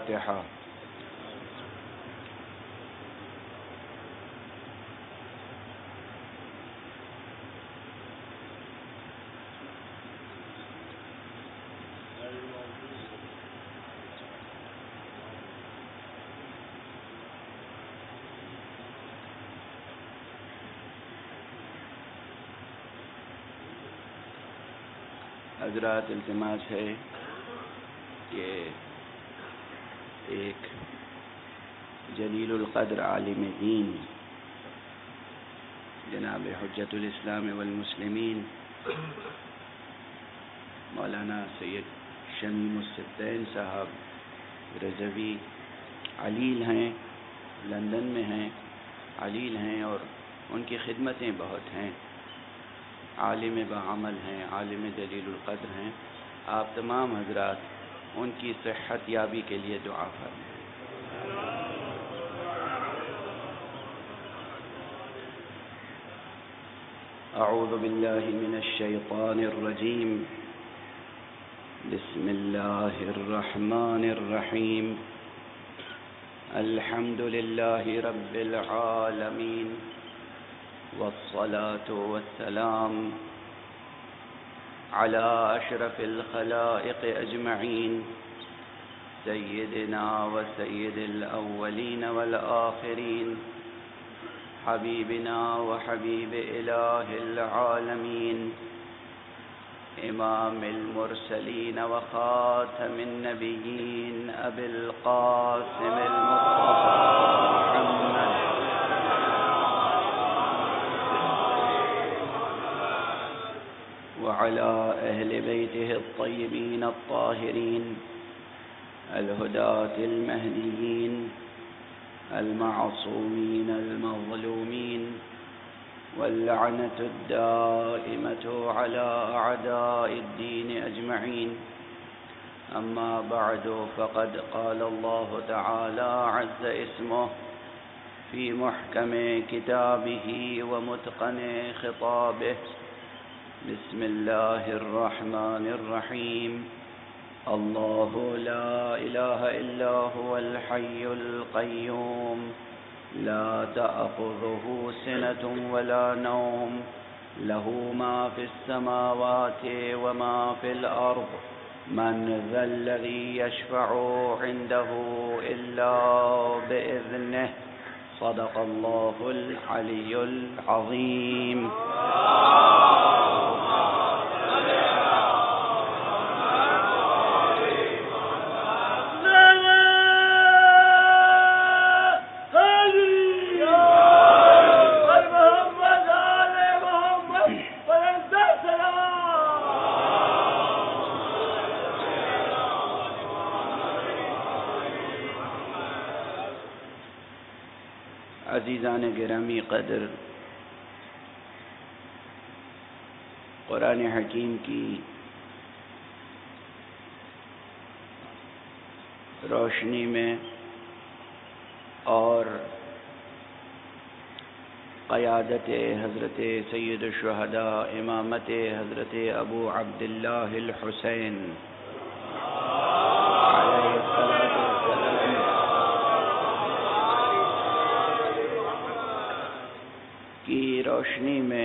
الفاتحة. حضرات التماس ہے کہ ایک جلیل القدر عالم دین جناب حجت الاسلام والمسلمین مولانا سید شمیم السبتین صاحب رضوی علیل ہیں، لندن میں ہیں، علیل ہیں اور ان کی خدمتیں بہت ہیں، عالم بعمل ہیں، عالم جلیل القدر ہیں. آپ تمام حضرات ان کی صحت یابی کے لیے دعا فرمائیں. اعوذ باللہ من الشیطان الرجیم. بسم اللہ الرحمن الرحیم. الحمد للہ رب العالمین والصلاة والسلام على أشرف الخلائق أجمعين سيدنا وسيد الأولين والآخرين حبيبنا وحبيب إله العالمين إمام المرسلين وخاتم النبيين أبي القاسم المصطفى محمد وعلى أهل بيته الطيبين الطاهرين الهداة المهديين المعصومين المظلومين واللعنة الدائمة على أعداء الدين أجمعين. أما بعد فقد قال الله تعالى عز اسمه في محكم كتابه ومتقن خطابه. بسم الله الرحمن الرحيم. الله لا إله إلا هو الحي القيوم لا تأخذه سنة ولا نوم له ما في السماوات وما في الأرض من ذا الذي يشفع عنده إلا بإذنه. صدق الله العلي العظيم. عزیزان گرامی قدر، قرآن حکیم کی روشنی میں اور قیادت حضرت سید الشہداء امامت حضرت ابو عبداللہ الحسین کی روشنی میں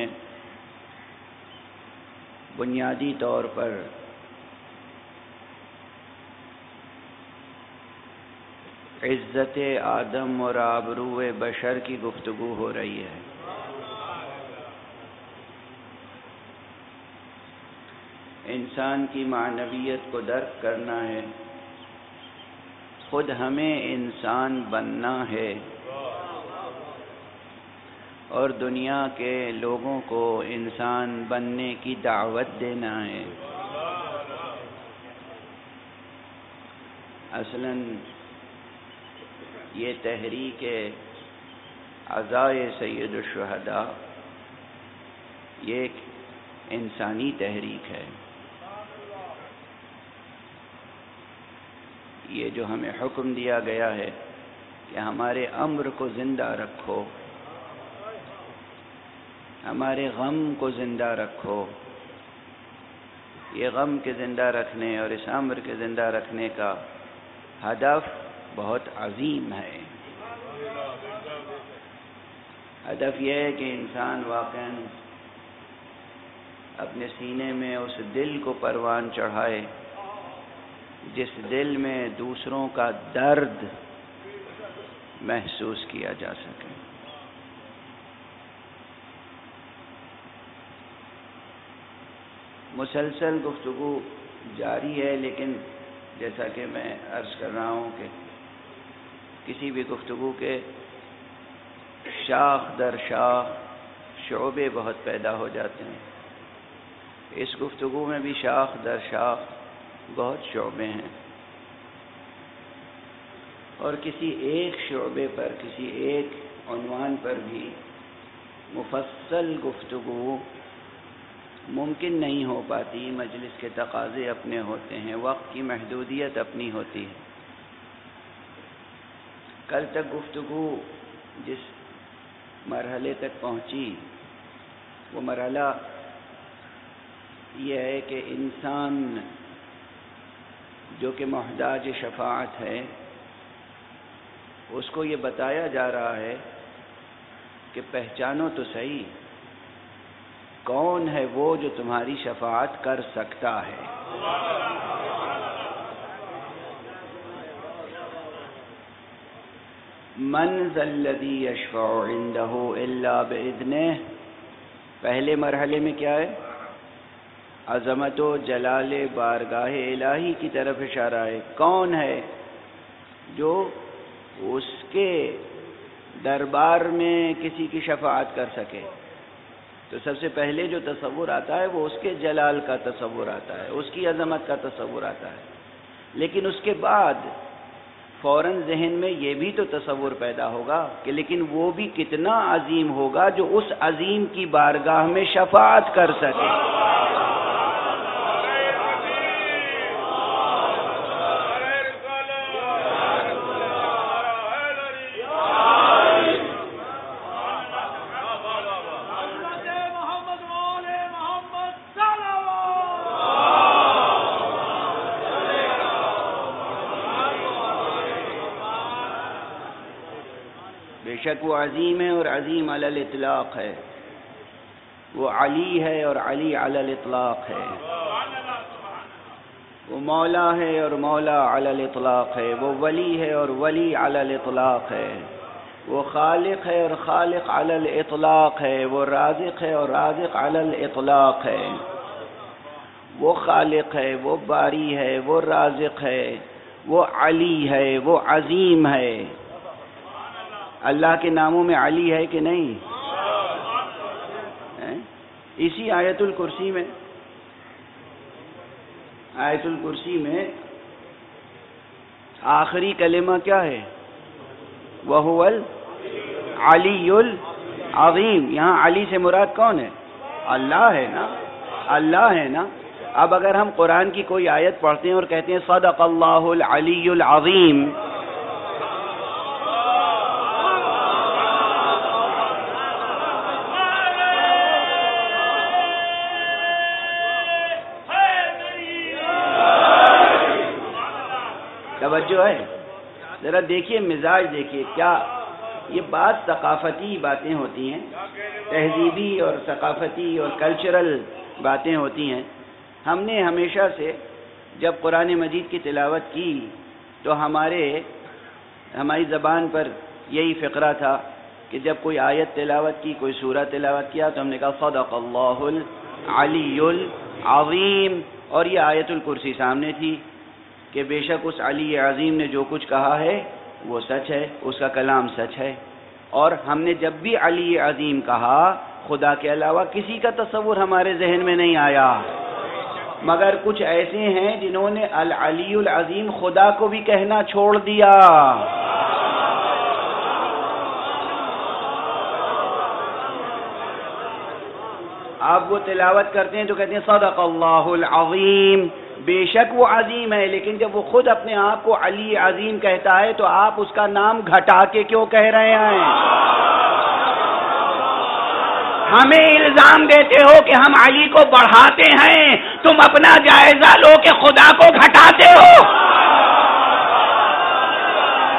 بنیادی طور پر عزت آدم اور آبرو بشر کی گفتگو ہو رہی ہے. انسان کی معنویت کو درک کرنا ہے، خود ہمیں انسان بننا ہے اور دنیا کے لوگوں کو انسان بننے کی دعوت دینا ہے. اصلاً یہ تحریک عزائے سید الشہداء یہ ایک انسانی تحریک ہے. یہ جو ہمیں حکم دیا گیا ہے کہ ہمارے امر کو زندہ رکھو، ہمارے غم کو زندہ رکھو، یہ غم کے زندہ رکھنے اور اس امر کے زندہ رکھنے کا ہدف بہت عظیم ہے۔ ہدف یہ ہے کہ انسان واقعاً اپنے سینے میں اس دل کو پروان چڑھائے جس دل میں دوسروں کا درد محسوس کیا جا سکے۔ مسلسل گفتگو جاری ہے، لیکن جیسا کہ میں عرض کر رہا ہوں کہ کسی بھی گفتگو کے شاخ در شاخ شعبے بہت پیدا ہو جاتے ہیں۔ اس گفتگو میں بھی شاخ در شاخ بہت شعبے ہیں، اور کسی ایک شعبے پر، کسی ایک عنوان پر بھی مفصل گفتگو ممکن نہیں ہو پاتی۔ مجلس کے تقاضے اپنے ہوتے ہیں، وقت کی محدودیت اپنی ہوتی ہے۔ کل تک گفتگو جس مرحلے تک پہنچی وہ مرحلہ یہ ہے کہ انسان جو کہ محتاج شفاعت ہے، اس کو یہ بتایا جا رہا ہے کہ پہچانو تو صحیح کون ہے وہ جو تمہاری شفاعت کر سکتا ہے۔ من ذا الذی یشفع عنده الا باذنہ۔ پہلے مرحلے میں کیا ہے؟ عظمت و جلال بارگاہ الہی کی طرف اشارہ ہے۔ کون ہے جو اس کے دربار میں کسی کی شفاعت کر سکے؟ تو سب سے پہلے جو تصور آتا ہے وہ اس کے جلال کا تصور آتا ہے، اس کی عظمت کا تصور آتا ہے، لیکن اس کے بعد فوراً ذہن میں یہ بھی تو تصور پیدا ہوگا کہ لیکن وہ بھی کتنا عظیم ہوگا جو اس عظیم کی بارگاہ میں شفاعت کر سکے۔ بے شک وہ عظیم ہے اور عظیم علی الاطلاق ہے، وہ علی ہے اور علی علی الاطلاق ہے، وہ مولا ہے اور مولا علی الاطلاق ہے، وہ ولی ہے اور ولی علی الاطلاق ہے، وہ خالق ہے اور خالق علی الاطلاق ہے، وہ رازق ہے اور رازق علی الاطلاق ہے، وہ خالق ہے، وہ باری ہے، وہ رازق ہے، وہ علی ہے، وہ عظیم ہے۔ اللہ کے ناموں میں علی ہے کہ نہیں؟ اسی آیت الکرسی میں، آیت الکرسی میں آخری کلمہ کیا ہے؟ وَهُوَ الْعَلِيُّ الْعَظِيمُ۔ یہاں علی سے مراد کون ہے؟ اللہ ہے نا، اللہ ہے نا۔ اب اگر ہم قرآن کی کوئی آیت پڑھتے ہیں اور کہتے ہیں صدق اللہ العلی العظیم، توجہ ہے؟ ذرا دیکھیے مزاج، دیکھیے کیا یہ بات ثقافتی باتیں ہوتی ہیں، تہذیبی اور ثقافتی اور کلچرل باتیں ہوتی ہیں۔ ہم نے ہمیشہ سے جب قرآن مجید کی تلاوت کی تو ہماری زبان پر یہی فقرہ تھا کہ جب کوئی آیت تلاوت کی، کوئی سورہ تلاوت کیا تو ہم نے کہا صدق اللہ العلی العظیم، اور یہ آیت الکرسی سامنے تھی کہ بے شک اس علی عظیم نے جو کچھ کہا ہے وہ سچ ہے، اس کا کلام سچ ہے۔ اور ہم نے جب بھی علی عظیم کہا خدا کے علاوہ کسی کا تصور ہمارے ذہن میں نہیں آیا، مگر کچھ ایسے ہیں جنہوں نے العلی العظیم خدا کو بھی کہنا چھوڑ دیا۔ آپ وہ تلاوت کرتے ہیں تو کہتے ہیں صدق اللہ العظیم، بے شک وہ عظیم ہے، لیکن جب وہ خود اپنے آپ کو علی عظیم کہتا ہے تو آپ اس کا نام گھٹا کے کیوں کہہ رہے ہیں؟ ہمیں الزام دیتے ہو کہ ہم علی کو بڑھاتے ہیں، تم اپنا جائزہ لو کہ خدا کو گھٹاتے ہو۔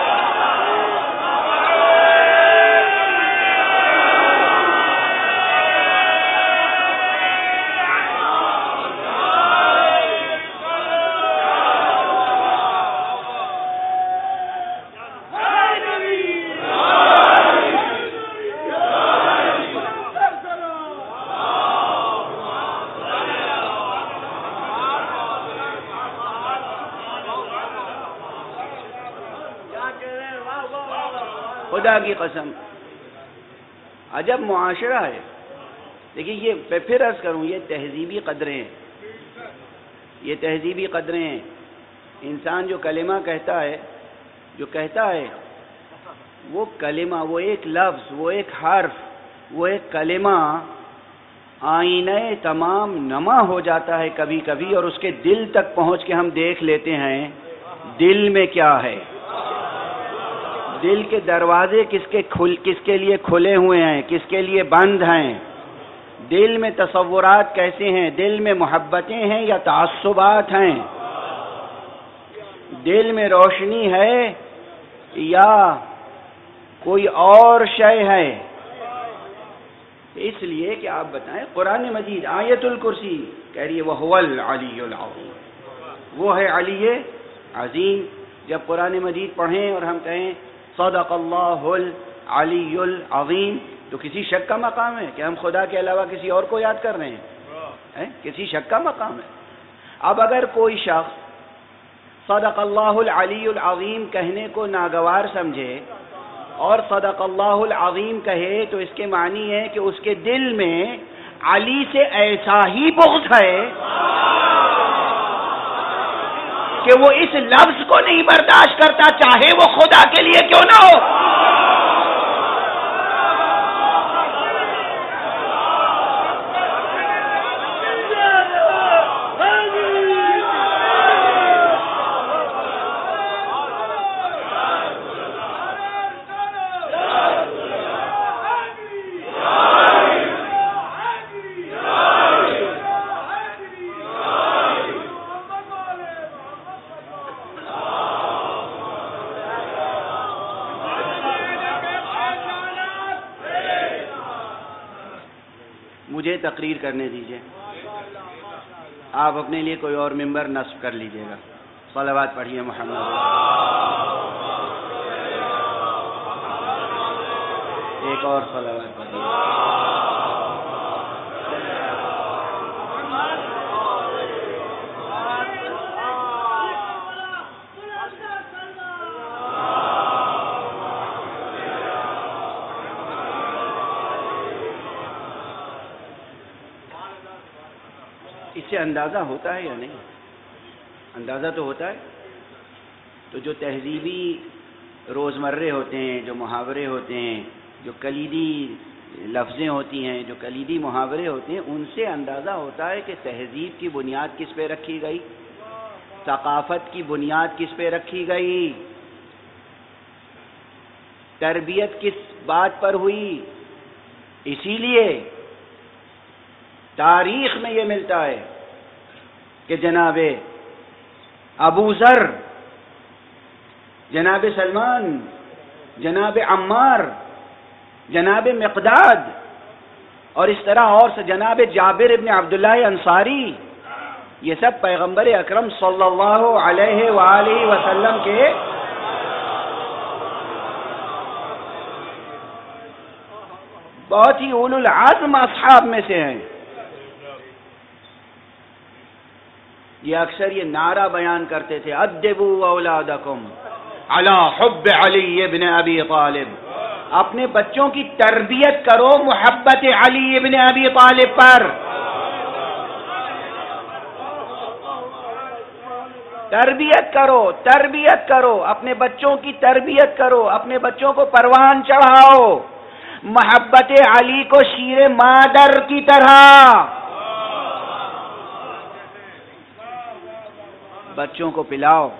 خدا کی قسم عجب معاشرہ ہے. دیکھیے یہ پھر عرض کروں یہ تہذیبی قدریں ہیں, یہ تہذیبی قدریں ہیں. انسان جو کلمہ کہتا ہے وہ کلمہ, وہ ایک لفظ, وہ ایک حرف, وہ ایک کلمہ آئینہ تمام نما ہو جاتا ہے کبھی کبھی, اور اس کے دل تک پہنچ کے ہم دیکھ لیتے ہیں دل میں کیا ہے, دل کے دروازے کس کے لیے کھلے ہوئے ہیں, کس کے لیے بند ہیں, دل میں تصورات کیسے ہیں, دل میں محبتیں ہیں یا تعصبات ہیں, دل میں روشنی ہے یا کوئی اور شے ہے. اس لیے کہ آپ بتائیں قرآن مجید آیت الکرسی کہہ رہی ہے وَهُوَ الْعَلِيُّ الْعَظِيمُ, وہ ہے علی عظیم. جب قرآن مجید پڑھیں اور ہم کہیں صدق اللہ العلی العظیم تو کسی شک کا مقام ہے کہ ہم خدا کے علاوہ کسی اور کو یاد کر رہے ہیں؟ کسی شک کا مقام ہے. اب اگر کوئی شخص صدق اللہ العلی العظیم کہنے کو ناگوار سمجھے اور صدق اللہ العظیم کہے تو اس کے معنی ہے کہ اس کے دل میں علی سے ایسا ہی بغض ہے کہ وہ اس لفظ کو نہیں برداشت کرتا چاہے وہ خدا کے لیے کیوں نہ ہو. مجھے تقریر کرنے دیجئے, آپ اپنے لیے کوئی اور ممبر نصب کر لیجئے گا. صلوات پڑھیے محمد. ایک اور صلوات پڑھیے. اس سے اندازہ ہوتا ہے یا نہیں؟ اندازہ تو ہوتا ہے. تو جو تہذیبی روزمرے ہوتے ہیں, جو محاورے ہوتے ہیں, جو کلیدی لفظیں ہوتی ہیں, جو کلیدی محاورے ہوتے ہیں, ان سے اندازہ ہوتا ہے کہ تہذیب کی بنیاد کس پہ رکھی گئی, ثقافت کی بنیاد کس پہ رکھی گئی, تربیت کس بات پر ہوئی. اسی لیے تاریخ میں یہ ملتا ہے کہ جناب ابو ذر, جناب سلمان, جناب عمار, جناب مقداد اور اس طرح اور سے جناب جابر ابن عبداللہ انصاری, یہ سب پیغمبر اکرم صلی اللہ علیہ وآلہ وسلم کے بہت ہی اولو العزم اصحاب میں سے ہیں. یہ اکثر یہ نعرہ بیان کرتے تھے ادبوا اولادکم علی حب علی ابن ابی طالب, اپنے بچوں کی تربیت کرو محبت علی ابن ابی طالب پر. تربیت کرو, اپنے بچوں کی تربیت کرو, اپنے بچوں کو پروان چڑھاؤ محبت علی کو شیر مادر کی طرح. بچوں کو پلاؤ.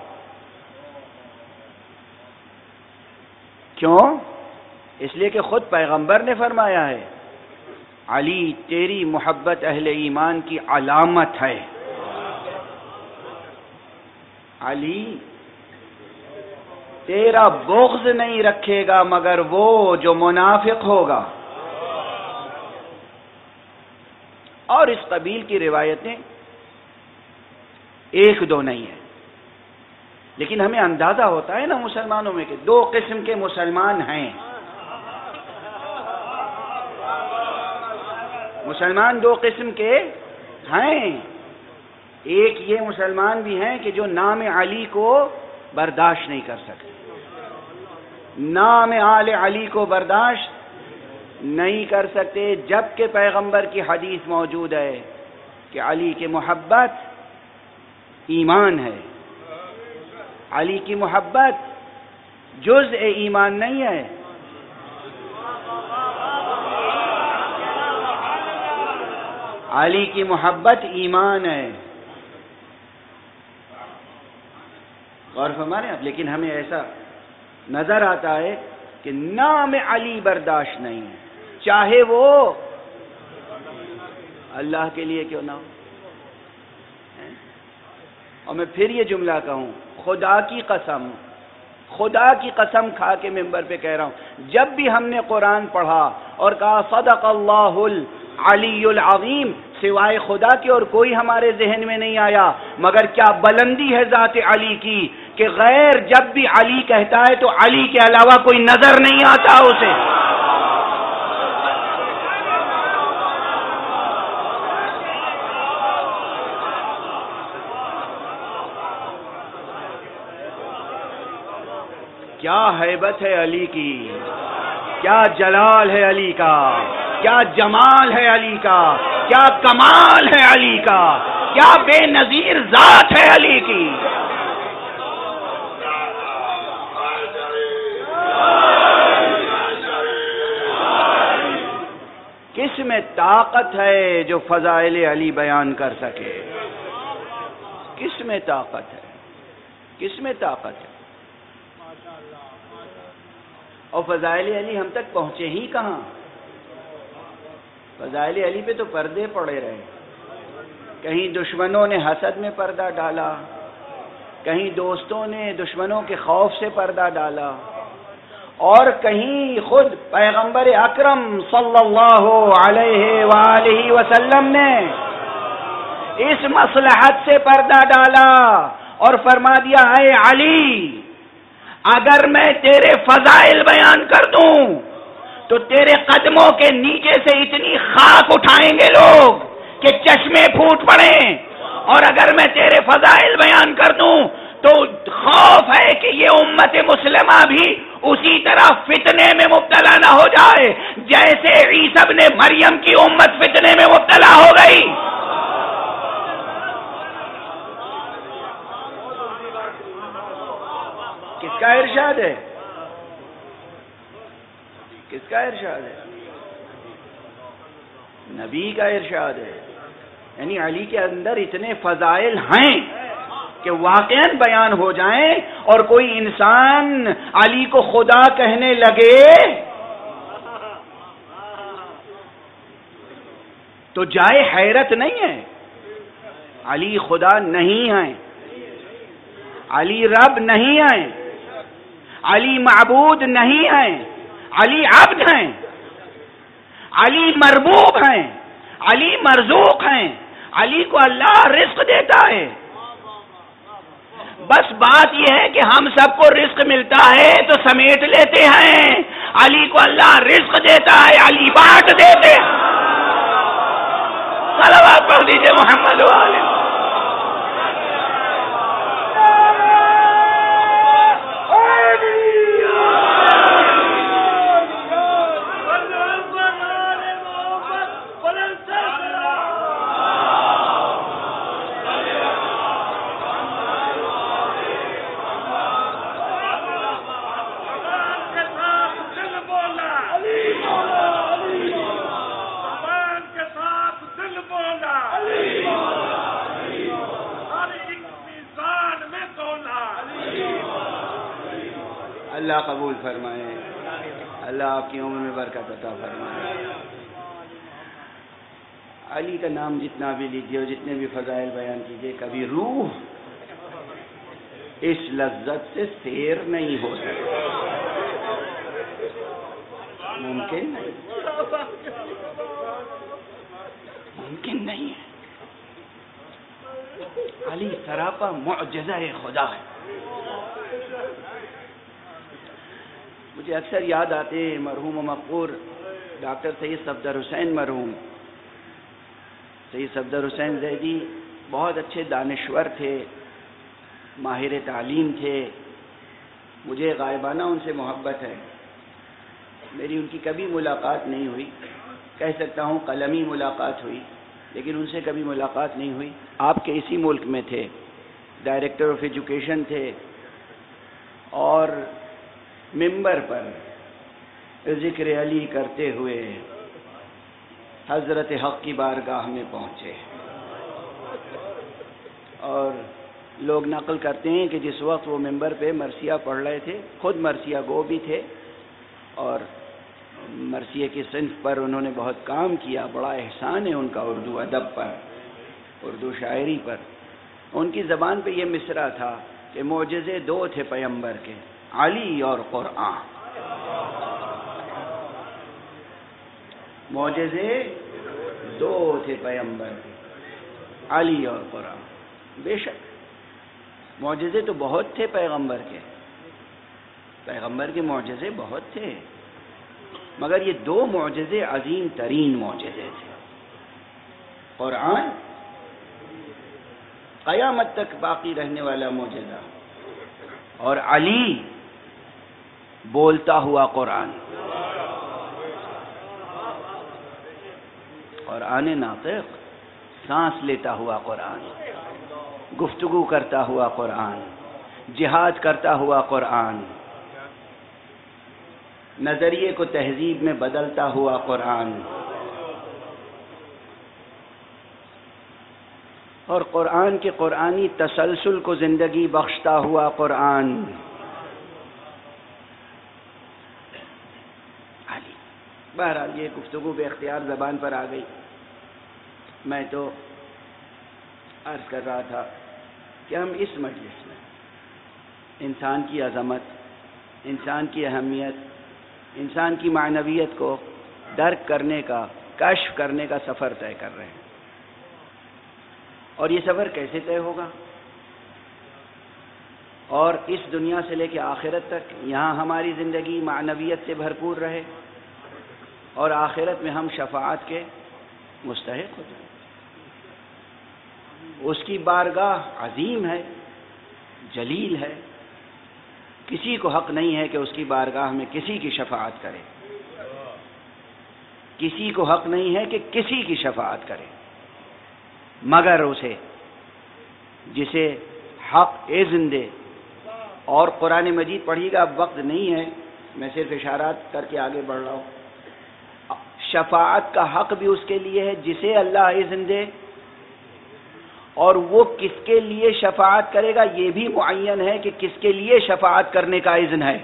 کیوں؟ اس لیے کہ خود پیغمبر نے فرمایا ہے علی تیری محبت اہل ایمان کی علامت ہے. علی تیرا بغض نہیں رکھے گا مگر وہ جو منافق ہوگا. اور اس قبیل کی روایتیں ایک دو نہیں ہیں, لیکن ہمیں اندازہ ہوتا ہے نا مسلمانوں میں کہ دو قسم کے مسلمان ہیں. مسلمان دو قسم کے ہیں. ایک یہ مسلمان بھی ہیں کہ جو نام علی کو برداشت نہیں کر سکتے, نام آل علی کو برداشت نہیں کر سکتے، جبکہ پیغمبر کی حدیث موجود ہے کہ علی کی محبت ایمان ہے، علی کی محبت جزء ایمان نہیں ہے۔ علی کی محبت ایمان ہے، غور فرمائیں آپ۔ لیکن ہمیں ایسا نظر آتا ہے کہ نام علی برداشت نہیں ہے، چاہے وہ اللہ کے لیے کیوں نہ ہو۔ اور میں پھر یہ جملہ کہوں، خدا کی قسم کھا کے ممبر پہ کہہ رہا ہوں، جب بھی ہم نے قرآن پڑھا اور کہا صدق اللہ العلی العظیم، سوائے خدا کے اور کوئی ہمارے ذہن میں نہیں آیا، مگر کیا بلندی ہے ذات علی کی کہ غیر جب بھی علی کہتا ہے تو علی کے علاوہ کوئی نظر نہیں آتا اسے۔ کیا ہیبت ہے علی کی، کیا جلال ہے علی کا، کیا جمال ہے علی کا، کیا کمال ہے علی کا، کیا بے نظیر ذات ہے علی کی۔ کس میں طاقت ہے جو فضائل علی بیان کر سکے؟ کس میں طاقت ہے؟ کس میں طاقت ہے؟ اور فضائل علی ہم تک پہنچے ہی کہاں؟ فضائل علی پہ تو پردے پڑے رہے، کہیں دشمنوں نے حسد میں پردہ ڈالا، کہیں دوستوں نے دشمنوں کے خوف سے پردہ ڈالا، اور کہیں خود پیغمبر اکرم صلی اللہ علیہ وآلہ وسلم نے اس مصلحت سے پردہ ڈالا اور فرما دیا، اے علی، اگر میں تیرے فضائل بیان کر دوں تو تیرے قدموں کے نیچے سے اتنی خاک اٹھائیں گے لوگ کہ چشمے پھوٹ پڑیں، اور اگر میں تیرے فضائل بیان کر دوں تو خوف ہے کہ یہ امت مسلمہ بھی اسی طرح فتنے میں مبتلا نہ ہو جائے جیسے عیسی ابن مریم کی امت فتنے میں مبتلا ہو گئی۔ کس کا ارشاد ہے؟ کس کا ارشاد ہے؟ نبی کا ارشاد ہے۔ یعنی علی کے اندر اتنے فضائل ہیں کہ واقعاً بیان ہو جائیں اور کوئی انسان علی کو خدا کہنے لگے تو جائے حیرت نہیں ہے۔ علی خدا نہیں ہیں، علی رب نہیں ہیں، علی معبود نہیں ہیں، علی عبد ہیں، علی مربوب ہیں، علی مرزوق ہیں، علی کو اللہ رزق دیتا ہے۔ بس بات یہ ہے کہ ہم سب کو رزق ملتا ہے تو سمیٹ لیتے ہیں، علی کو اللہ رزق دیتا ہے، علی بانٹ دیتے ہیں۔ صلوات پڑھ دیجئے محمد والے۔ اللہ قبول فرمائے، اللہ آپ کی عمر میں برکت عطا فرمائے۔ علی کا نام جتنا بھی لیجیے اور جتنے بھی فضائل بیان کیجیے، کبھی روح اس لذت سے سیر نہیں ہو سکتی، ممکن نہیں ہے۔ علی سراپا معجزہ خدا ہے۔ مجھے اکثر یاد آتے مرحوم و مقبور ڈاکٹر سید صفدر حسین مرحوم سید صفدر حسین زیدی بہت اچھے دانشور تھے، ماہر تعلیم تھے، مجھے غائبانہ ان سے محبت ہے، میری ان کی کبھی ملاقات نہیں ہوئی، کہہ سکتا ہوں قلمی ملاقات ہوئی، لیکن ان سے کبھی ملاقات نہیں ہوئی۔ آپ کے اسی ملک میں تھے، ڈائریکٹر آف ایجوکیشن تھے، اور ممبر پر ذکر علی کرتے ہوئے حضرت حق کی بارگاہ میں پہنچے، اور لوگ نقل کرتے ہیں کہ جس وقت وہ ممبر پہ مرثیہ پڑھ رہے تھے، خود مرثیہ گو بھی تھے، اور مرثیے کی صنف پر انہوں نے بہت کام کیا، بڑا احسان ہے ان کا اردو ادب پر، اردو شاعری پر۔ ان کی زبان پہ یہ مصرع تھا کہ معجزے دو تھے پیغمبر کے، علی اور قرآن۔ معجزے دو تھے پیغمبر کے، علی اور قرآن۔ بے شک معجزے تو بہت تھے پیغمبر کے معجزے بہت تھے، مگر یہ دو معجزے عظیم ترین معجزے تھے۔ قرآن قیامت تک باقی رہنے والا معجزہ، اور علی بولتا ہوا قرآن، قرآن ناطق، سانس لیتا ہوا قرآن، گفتگو کرتا ہوا قرآن، جہاد کرتا ہوا قرآن، نظریے کو تہذیب میں بدلتا ہوا قرآن، اور قرآن کے قرآنی تسلسل کو زندگی بخشتا ہوا قرآن۔ علی، بہرحال یہ گفتگو بے اختیار زبان پر آ گئی۔ میں تو عرض کر رہا تھا کہ ہم اس مجلس میں انسان کی عظمت، انسان کی اہمیت، انسان کی معنویت کو درک کرنے کا، کشف کرنے کا سفر طے کر رہے ہیں۔ اور یہ سفر کیسے طے ہوگا؟ اور اس دنیا سے لے کے آخرت تک یہاں ہماری زندگی معنویت سے بھرپور رہے، اور آخرت میں ہم شفاعت کے مستحق ہو جائیں۔ اس کی بارگاہ عظیم ہے، جلیل ہے، کسی کو حق نہیں ہے کہ اس کی بارگاہ میں کسی کی شفاعت کرے، کسی کو حق نہیں ہے کہ کسی کی شفاعت کرے، مگر اسے جسے حق اذن دے۔ اور قرآن مجید پڑھیے گا، اب وقت نہیں ہے، میں صرف اشارات کر کے آگے بڑھ رہا ہوں۔ شفاعت کا حق بھی اس کے لیے ہے جسے اللہ اذن دے، اور وہ کس کے لیے شفاعت کرے گا یہ بھی معین ہے کہ کس کے لیے شفاعت کرنے کا اذن ہے،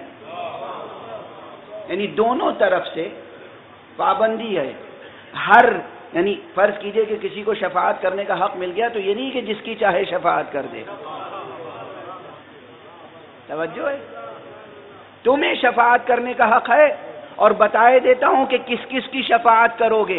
یعنی دونوں طرف سے پابندی ہے۔ یعنی فرض کیجئے کہ کسی کو شفاعت کرنے کا حق مل گیا، تو یہ نہیں کہ جس کی چاہے شفاعت کر دے۔ توجہ ہے، تمہیں شفاعت کرنے کا حق ہے، اور بتائے دیتا ہوں کہ کس کس کی شفاعت کرو گے۔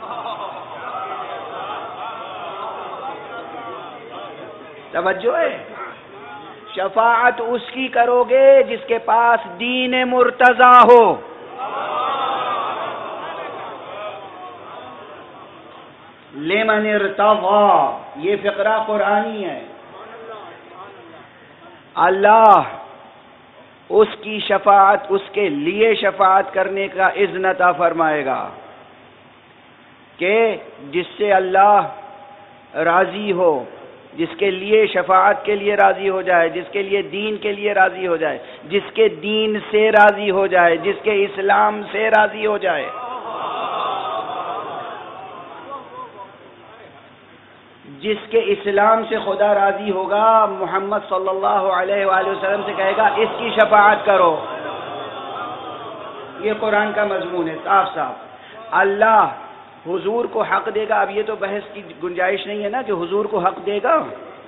توجہ ہے، شفاعت اس کی کرو گے جس کے پاس دین مرتضی ہو۔ لمن ارتضی، یہ فقرہ قرآنی ہے۔ اللہ اس کی شفاعت، اس کے لیے شفاعت کرنے کا اذن عطا فرمائے گا کہ جس سے اللہ راضی ہو، جس کے لیے شفاعت کے لیے راضی ہو جائے، جس کے لیے دین کے لیے راضی ہو جائے، جس کے دین سے راضی ہو جائے، جس کے اسلام سے راضی ہو جائے۔ جس کے اسلام سے خدا راضی ہوگا، محمد صلی اللہ علیہ وآلہ وسلم سے کہے گا اس کی شفاعت کرو۔ یہ قرآن کا مضمون ہے، صاف صاف۔ اللہ حضور کو حق دے گا، اب یہ تو بحث کی گنجائش نہیں ہے نا کہ حضور کو حق دے گا،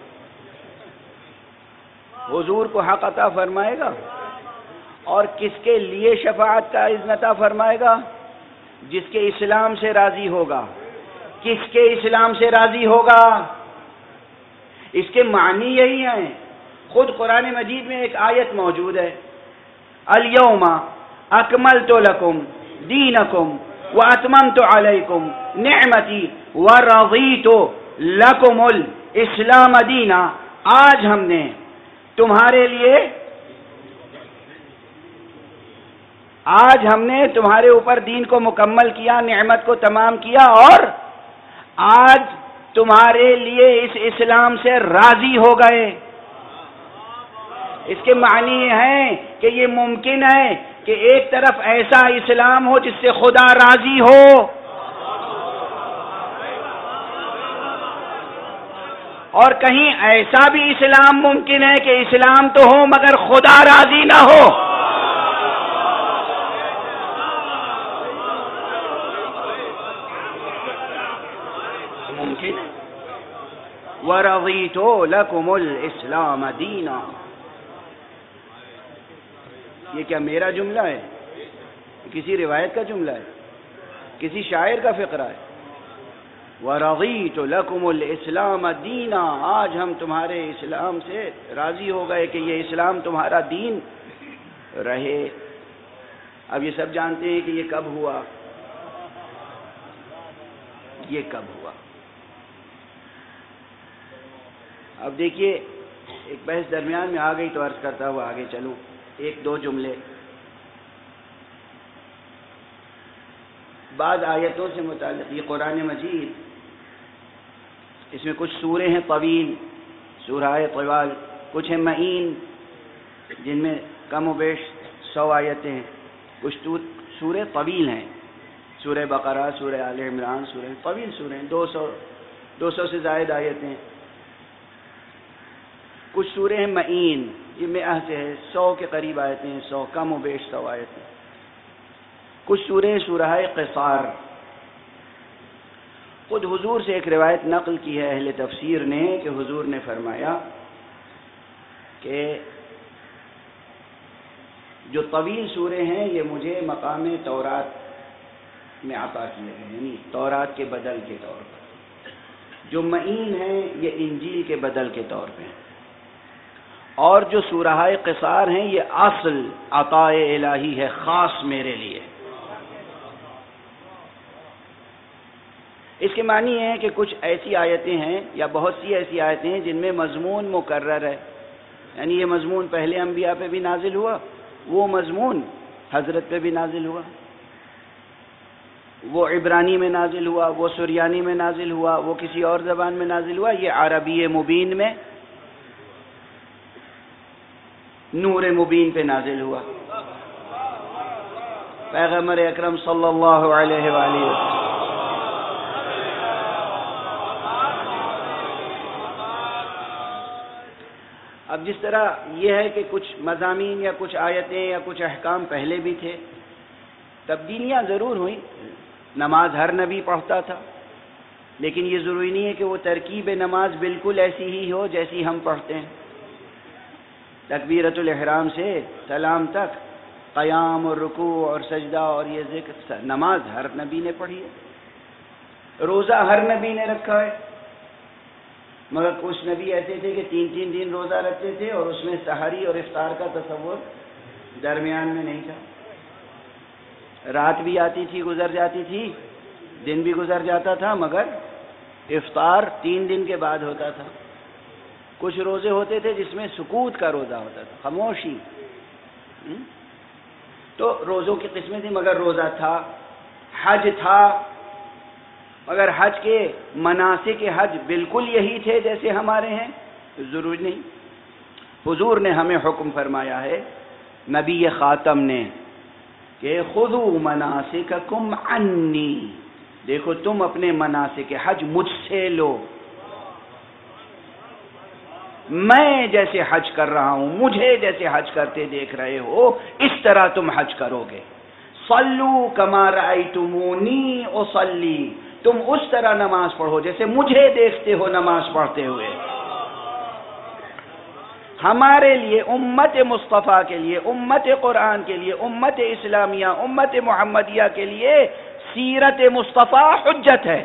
حضور کو حق عطا فرمائے گا، اور کس کے لیے شفاعت کا اذن عطا فرمائے گا؟ جس کے اسلام سے راضی ہوگا۔ کس کے اسلام سے راضی ہوگا؟ اس کے معنی یہی ہیں، خود قرآن مجید میں ایک آیت موجود ہے، الیوم اکملت لکم دینکم واتممت علیکم نعمتی ورضیت لکم الاسلام دینا۔ آج ہم نے تمہارے لیے آج ہم نے تمہارے اوپر دین کو مکمل کیا، نعمت کو تمام کیا، اور آج تمہارے لیے اس اسلام سے راضی ہو گئے۔ اس کے معنی یہ ہیں کہ یہ ممکن ہے کہ ایک طرف ایسا اسلام ہو جس سے خدا راضی ہو، اور کہیں ایسا بھی اسلام ممکن ہے کہ اسلام تو ہو مگر خدا راضی نہ ہو۔ ممکن ہے۔ وَرَضِيتُ لَكُمُ الْإِسْلَامَ دِينًا، یہ کیا میرا جملہ ہے؟ کسی روایت کا جملہ ہے؟ کسی شاعر کا فقرہ ہے؟ وَرَضِيتُ لَكُمُ الْإِسْلَامَ دِينًا، آج ہم تمہارے اسلام سے راضی ہو گئے کہ یہ اسلام تمہارا دین رہے۔ اب یہ سب جانتے ہیں کہ یہ کب ہوا، یہ کب ہوا۔ اب دیکھیے، ایک بحث درمیان میں آ گئی تو عرض کرتا ہوا آگے چلوں، ایک دو جملے بعض آیتوں سے متعلق۔ یہ قرآن مجید، اس میں کچھ سورے ہیں طویل، سورہ طوال، کچھ ہیں معین جن میں کم و بیش 100 آیتیں ہیں، کچھ سورے طویل ہیں، سورہ بقرہ، سورہ آل عمران، سورہ طویل سورے ہیں، 200 سے زائد آیتیں ہیں۔ کچھ سورے ہیں معین، یہ 100 سے ہے، 100 کے قریب آیتیں ہیں، 100 کم و بیش 100 آیتیں۔ کچھ سورے سورہ قصار۔ خود حضور سے ایک روایت نقل کی ہے اہل تفسیر نے کہ حضور نے فرمایا کہ جو طویل سورے ہیں یہ مجھے مقام تورات میں عطا کیے گئے، یعنی تورات کے بدل کے طور پر۔ جو معین ہیں یہ انجیل کے بدل کے طور پہ ہیں، اور جو سورہ قصار ہیں یہ اصل عطاء الہی ہے، خاص میرے لیے۔ اس کے معنی ہے کہ کچھ ایسی آیتیں ہیں یا بہت سی ایسی آیتیں ہیں جن میں مضمون مکرر ہے، یعنی یہ مضمون پہلے انبیاء پہ بھی نازل ہوا، وہ مضمون حضرت پہ بھی نازل ہوا، وہ عبرانی میں نازل ہوا، وہ سریانی میں نازل ہوا، وہ کسی اور زبان میں نازل ہوا، یہ عربی مبین میں نور مبین پہ نازل ہوا۔ پیغمبر اکرم صلی اللہ علیہ وآلہ وسلم۔ اب جس طرح یہ ہے کہ کچھ مضامین یا کچھ آیتیں یا کچھ احکام پہلے بھی تھے، تبدیلیاں ضرور ہوئیں۔ نماز ہر نبی پڑھتا تھا، لیکن یہ ضروری نہیں ہے کہ وہ ترکیب نماز بالکل ایسی ہی ہو جیسی ہم پڑھتے ہیں۔ تکبیرۃ الاحرام سے سلام تک، قیام اور رکوع اور سجدہ اور یہ ذکر، نماز ہر نبی نے پڑھی ہے۔ روزہ ہر نبی نے رکھا ہے، مگر کچھ نبی ایسے تھے کہ 3 دن روزہ رکھتے تھے اور اس میں سحری اور افطار کا تصور درمیان میں نہیں تھا۔ رات بھی آتی تھی، گزر جاتی تھی، دن بھی گزر جاتا تھا، مگر افطار 3 دن کے بعد ہوتا تھا۔ کچھ روزے ہوتے تھے جس میں سکوت کا روزہ ہوتا تھا، خاموشی۔ تو روزوں کی قسمیں تھیں، مگر روزہ تھا۔ حج تھا، مگر حج کے مناسک حج بالکل یہی تھے جیسے ہمارے ہیں، ضروری نہیں۔ حضور نے ہمیں حکم فرمایا ہے، نبی خاتم نے، کہ خذوا مناسککم عنی، دیکھو تم اپنے مناسک حج مجھ سے لو، میں جیسے حج کر رہا ہوں، مجھے جیسے حج کرتے دیکھ رہے ہو، اس طرح تم حج کرو گے۔ صلوا کما رأیتمونی اصلی، تم اس طرح نماز پڑھو جیسے مجھے دیکھتے ہو نماز پڑھتے ہوئے۔ ہمارے لیے، امت مصطفیٰ کے لیے، امت قرآن کے لیے، امت اسلامیہ، امت محمدیہ کے لیے سیرت مصطفیٰ حجت ہے۔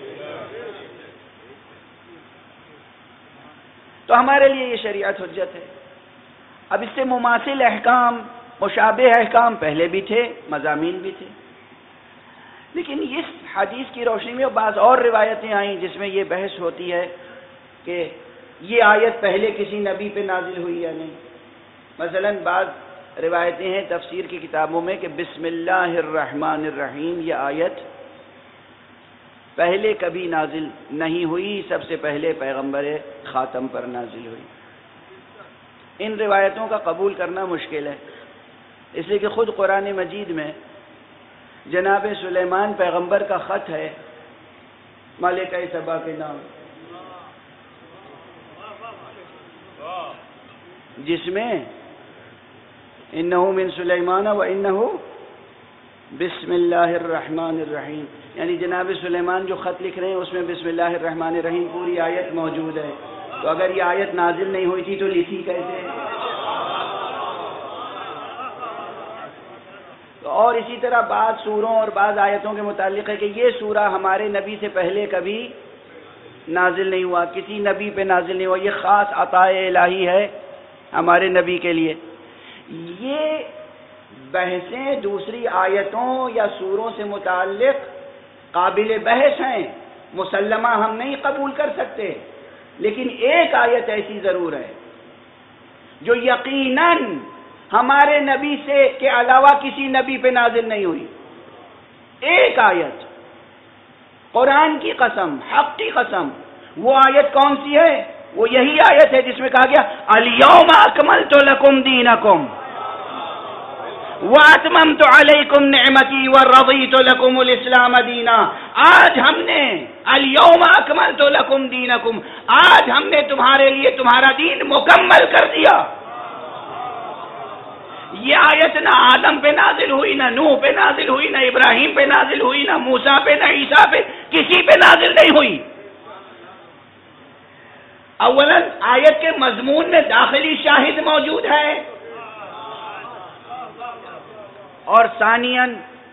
تو ہمارے لیے یہ شریعت حجت ہے۔ اب اس سے مماثل احکام، مشابہ احکام پہلے بھی تھے، مضامین بھی تھے، لیکن اس حدیث کی روشنی میں بعض اور روایتیں آئیں جس میں یہ بحث ہوتی ہے کہ یہ آیت پہلے کسی نبی پہ نازل ہوئی یا نہیں۔ مثلا بعض روایتیں ہیں تفسیر کی کتابوں میں کہ بسم اللہ الرحمن الرحیم یہ آیت پہلے کبھی نازل نہیں ہوئی، سب سے پہلے پیغمبر خاتم پر نازل ہوئی۔ ان روایتوں کا قبول کرنا مشکل ہے، اس لیے کہ خود قرآن مجید میں جناب سلیمان پیغمبر کا خط ہے ملکہ سبا کے نام، جس میں انہو من سلیمان و انہو بسم اللہ الرحمن الرحیم، یعنی جناب سلیمان جو خط لکھ رہے ہیں اس میں بسم اللہ الرحمن الرحیم پوری آیت موجود ہے۔ تو اگر یہ آیت نازل نہیں ہوئی تھی تو لکھی کیسے؟ اور اسی طرح بعض سوروں اور بعض آیتوں کے متعلق ہے کہ یہ سورہ ہمارے نبی سے پہلے کبھی نازل نہیں ہوا، کسی نبی پہ نازل نہیں ہوا، یہ خاص عطا الہی ہے ہمارے نبی کے لیے۔ یہ بحثیں دوسری آیتوں یا سوروں سے متعلق قابل بحث ہیں، مسلمہ ہم نہیں قبول کر سکتے، لیکن ایک آیت ایسی ضرور ہے جو یقیناً ہمارے نبی سے کے علاوہ کسی نبی پہ نازل نہیں ہوئی۔ ایک آیت، قرآن کی قسم، حق کی قسم، وہ آیت کون سی ہے؟ وہ یہی آیت ہے جس میں کہا گیا الیوم اکملت لکم دینکم واتممت علیکم نعمتی ورضیت لکم الاسلام دینا۔ آج ہم نے الیوم اکملت لکم دینکم، آج ہم نے تمہارے لیے تمہارا دین مکمل کر دیا۔ یہ آیت نہ آدم پہ نازل ہوئی، نہ نوح پہ نازل ہوئی، نہ ابراہیم پہ نازل ہوئی، نہ موسیٰ پہ، نہ عیسیٰ پہ، کسی پہ نازل نہیں ہوئی۔ اولاً آیت کے مضمون میں داخلی شاہد موجود ہے، اور ثانیاً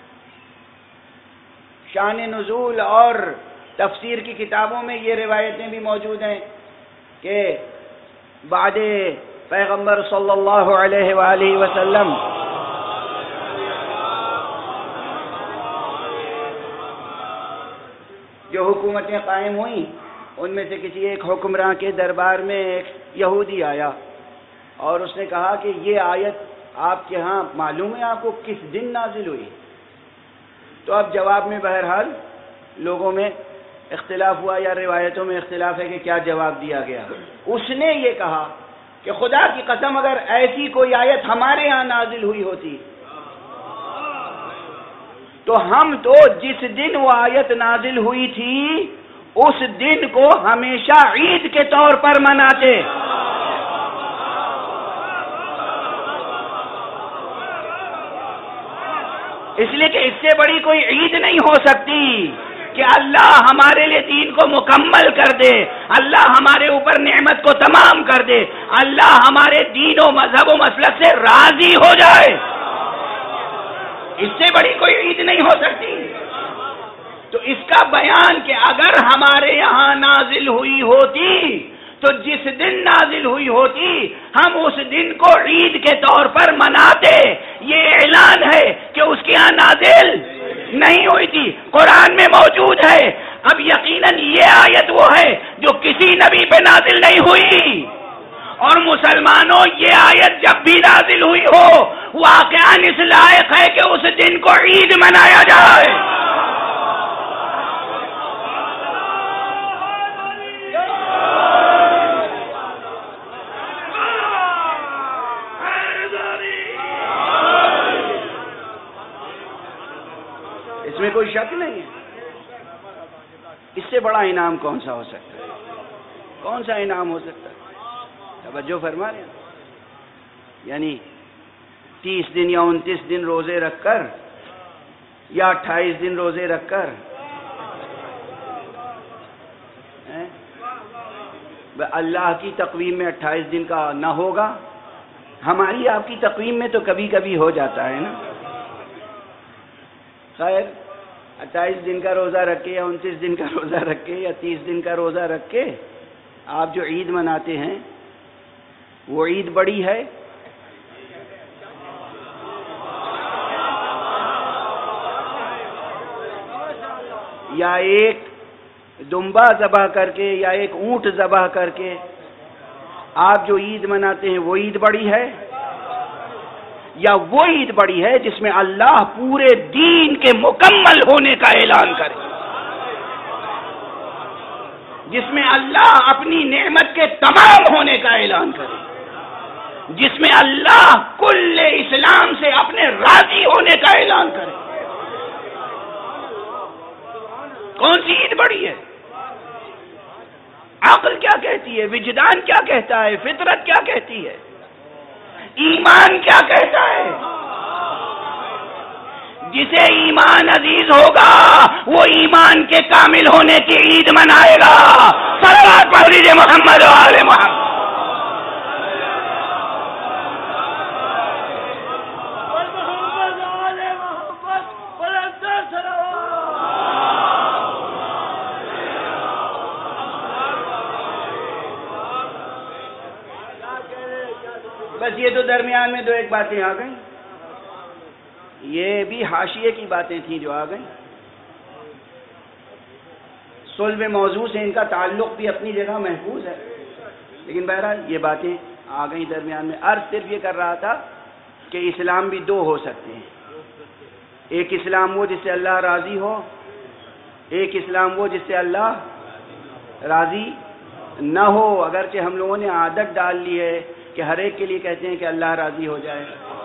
شان نزول اور تفسیر کی کتابوں میں یہ روایتیں بھی موجود ہیں کہ بعد پیغمبر صلی اللہ علیہ وآلہ وسلم جو حکومتیں قائم ہوئیں ان میں سے کسی ایک حکمراں کے دربار میں ایک یہودی آیا اور اس نے کہا کہ یہ آیت آپ کے ہاں معلوم ہے آپ کو کس دن نازل ہوئی؟ تو اب جواب میں بہرحال لوگوں میں اختلاف ہوا یا روایتوں میں اختلاف ہے کہ کیا جواب دیا گیا۔ اس نے یہ کہا کہ خدا کی قسم اگر ایسی کوئی آیت ہمارے ہاں نازل ہوئی ہوتی تو ہم تو جس دن وہ آیت نازل ہوئی تھی اس دن کو ہمیشہ عید کے طور پر مناتے۔ اس لیے کہ اس سے بڑی کوئی عید نہیں ہو سکتی کہ اللہ ہمارے لیے دین کو مکمل کر دے، اللہ ہمارے اوپر نعمت کو تمام کر دے، اللہ ہمارے دین و مذہب و مسلک سے راضی ہو جائے۔ اس سے بڑی کوئی عید نہیں ہو سکتی۔ تو اس کا بیان کہ اگر ہمارے یہاں نازل ہوئی ہوتی تو جس دن نازل ہوئی ہوتی ہم اس دن کو عید کے طور پر مناتے۔ یہ اعلان ہے کہ اس کے یہاں نازل نہیں ہوئی تھی، قرآن میں موجود ہے۔ اب یقیناً یہ آیت وہ ہے جو کسی نبی پہ نازل نہیں ہوئی، اور مسلمانوں یہ آیت جب بھی نازل ہوئی ہو واقعاً اس لائق ہے کہ اس دن کو عید منایا جائے۔ اس میں کوئی شک نہیں ہے۔ اس سے بڑا انعام کون سا ہو سکتا ہے؟ کون سا انعام ہو سکتا ہے؟ توجہ فرما رہے ہیں، یعنی 30 دن یا 29 دن روزے رکھ کر یا 28 دن روزے رکھ کر اللہ کی تقویم میں 28 دن کا نہ ہوگا، ہماری آپ کی تقویم میں تو کبھی کبھی ہو جاتا ہے نا۔ خیر 28 دن کا روزہ رکھ کے یا 29 دن کا روزہ رکھ کے یا 30 دن کا روزہ رکھ کے آپ جو عید مناتے ہیں وہ عید بڑی ہے یا ایک دمبا ذبح کر کے یا ایک اونٹ ذبح کر کے آپ جو عید مناتے ہیں وہ عید بڑی ہے، یا وہ عید بڑی ہے جس میں اللہ پورے دین کے مکمل ہونے کا اعلان کرے، جس میں اللہ اپنی نعمت کے تمام ہونے کا اعلان کرے، جس میں اللہ کل اسلام سے اپنے راضی ہونے کا اعلان کرے؟ کون سی عید بڑی ہے؟ عقل کیا کہتی ہے؟ وجدان کیا کہتا ہے؟ فطرت کیا کہتی ہے؟ ایمان کیا کہتا ہے؟ جسے ایمان عزیز ہوگا وہ ایمان کے کامل ہونے کی عید منائے گا۔ صلوات پڑھ لیجیے محمد و آل محمد۔ بس یہ تو درمیان میں دو ایک باتیں آ گئیں، یہ بھی حاشیے کی باتیں تھیں جو آ گئیں۔ صلب موضوع سے ان کا تعلق بھی اپنی جگہ محفوظ ہے، لیکن بہرحال یہ باتیں آ گئیں درمیان میں۔ عرض صرف یہ کر رہا تھا کہ اسلام بھی دو ہو سکتے ہیں، ایک اسلام وہ جس سے اللہ راضی ہو، ایک اسلام وہ جس سے اللہ راضی نہ ہو۔ اگرچہ ہم لوگوں نے عادت ڈال لی ہے کہ ہر ایک کے لیے کہتے ہیں کہ اللہ راضی ہو جائے،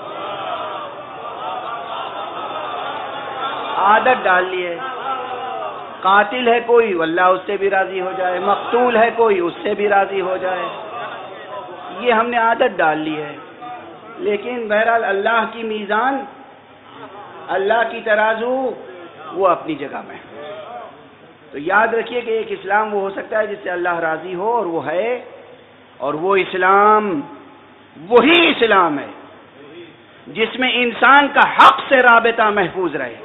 عادت ڈال لی ہے۔ قاتل ہے کوئی، اللہ اس سے بھی راضی ہو جائے، مقتول ہے کوئی، اس سے بھی راضی ہو جائے، یہ ہم نے عادت ڈال لی ہے۔ لیکن بہرحال اللہ کی میزان، اللہ کی ترازو وہ اپنی جگہ میں، تو یاد رکھیے کہ ایک اسلام وہ ہو سکتا ہے جس سے اللہ راضی ہو، اور وہ ہے، اور وہ اسلام وہی اسلام ہے جس میں انسان کا حق سے رابطہ محفوظ رہے،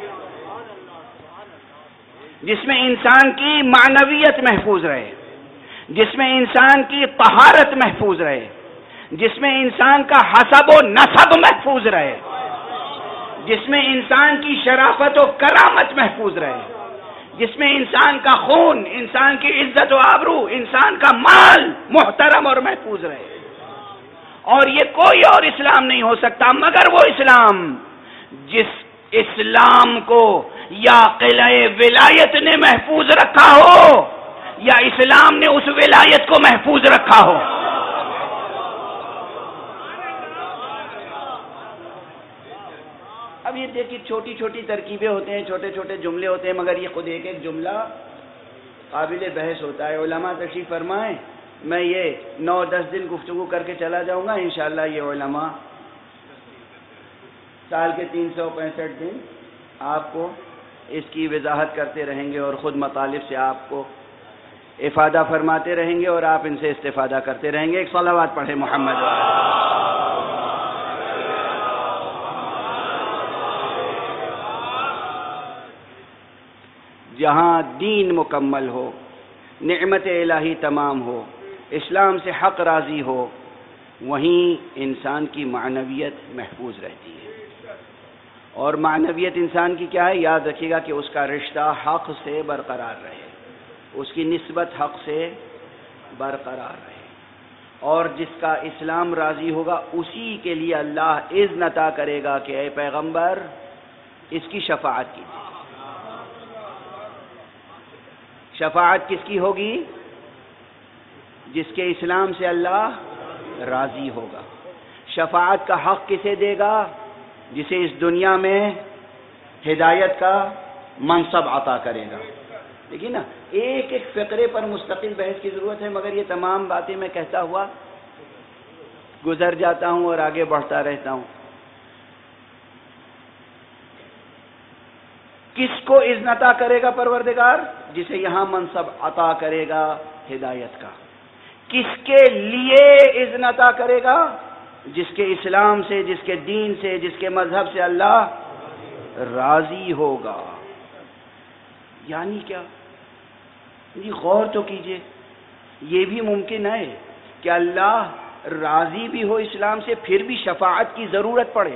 جس میں انسان کی معنویت محفوظ رہے، جس میں انسان کی طہارت محفوظ رہے، جس میں انسان کا حسب و نسب محفوظ رہے، جس میں انسان کی شرافت و کرامت محفوظ رہے، جس میں انسان کا خون، انسان کی عزت و آبرو، انسان کا مال محترم اور محفوظ رہے۔ اور یہ کوئی اور اسلام نہیں ہو سکتا مگر وہ اسلام جس اسلام کو یا قلعہ ولایت نے محفوظ رکھا ہو یا اسلام نے اس ولایت کو محفوظ رکھا ہو۔ اب یہ دیکھیے چھوٹی چھوٹی ترکیبیں ہوتے ہیں، چھوٹے چھوٹے جملے ہوتے ہیں، مگر یہ خود ایک ایک جملہ قابل بحث ہوتا ہے۔ علماء تشریف فرمائیں، میں یہ 9-10 دن گفتگو کر کے چلا جاؤں گا، انشاءاللہ یہ علماء سال کے 365 دن آپ کو اس کی وضاحت کرتے رہیں گے اور خود مطالب سے آپ کو افادہ فرماتے رہیں گے اور آپ ان سے استفادہ کرتے رہیں گے۔ ایک صلوات پڑھے محمد۔ جہاں دین مکمل ہو، نعمت الہی تمام ہو، اسلام سے حق راضی ہو، وہیں انسان کی معنویت محفوظ رہتی ہے۔ اور معنویت انسان کی کیا ہے؟ یاد رکھیے گا کہ اس کا رشتہ حق سے برقرار رہے، اس کی نسبت حق سے برقرار رہے، اور جس کا اسلام راضی ہوگا اسی کے لیے اللہ اذن عطا کرے گا کہ اے پیغمبر اس کی شفاعت کیجیے۔ شفاعت کس کی ہوگی؟ جس کے اسلام سے اللہ راضی ہوگا۔ شفاعت کا حق کسے دے گا؟ جسے اس دنیا میں ہدایت کا منصب عطا کرے گا۔ دیکھیے نا، ایک ایک فقرے پر مستقل بحث کی ضرورت ہے، مگر یہ تمام باتیں میں کہتا ہوا گزر جاتا ہوں اور آگے بڑھتا رہتا ہوں۔ کس کو اذن عطا کرے گا پروردگار؟ جسے یہاں منصب عطا کرے گا ہدایت کا۔ کس کے لیے اذن عطا کرے گا؟ جس کے اسلام سے، جس کے دین سے، جس کے مذہب سے اللہ راضی ہوگا۔ یعنی کیا؟ جی غور تو کیجئے، یہ بھی ممکن ہے کہ اللہ راضی بھی ہو اسلام سے پھر بھی شفاعت کی ضرورت پڑے۔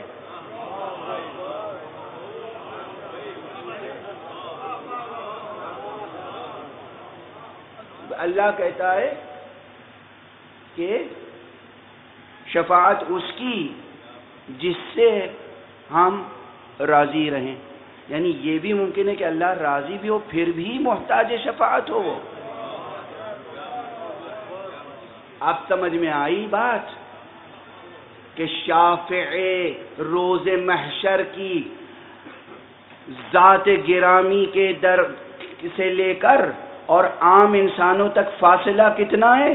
اللہ کہتا ہے کہ شفاعت اس کی جس سے ہم راضی رہیں. یعنی یہ بھی ممکن ہے کہ اللہ راضی بھی ہو پھر بھی محتاج شفاعت ہو وہ. اب سمجھ میں آئی بات کہ شافع روز محشر کی ذات گرامی کے در سے لے کر اور عام انسانوں تک فاصلہ کتنا ہے.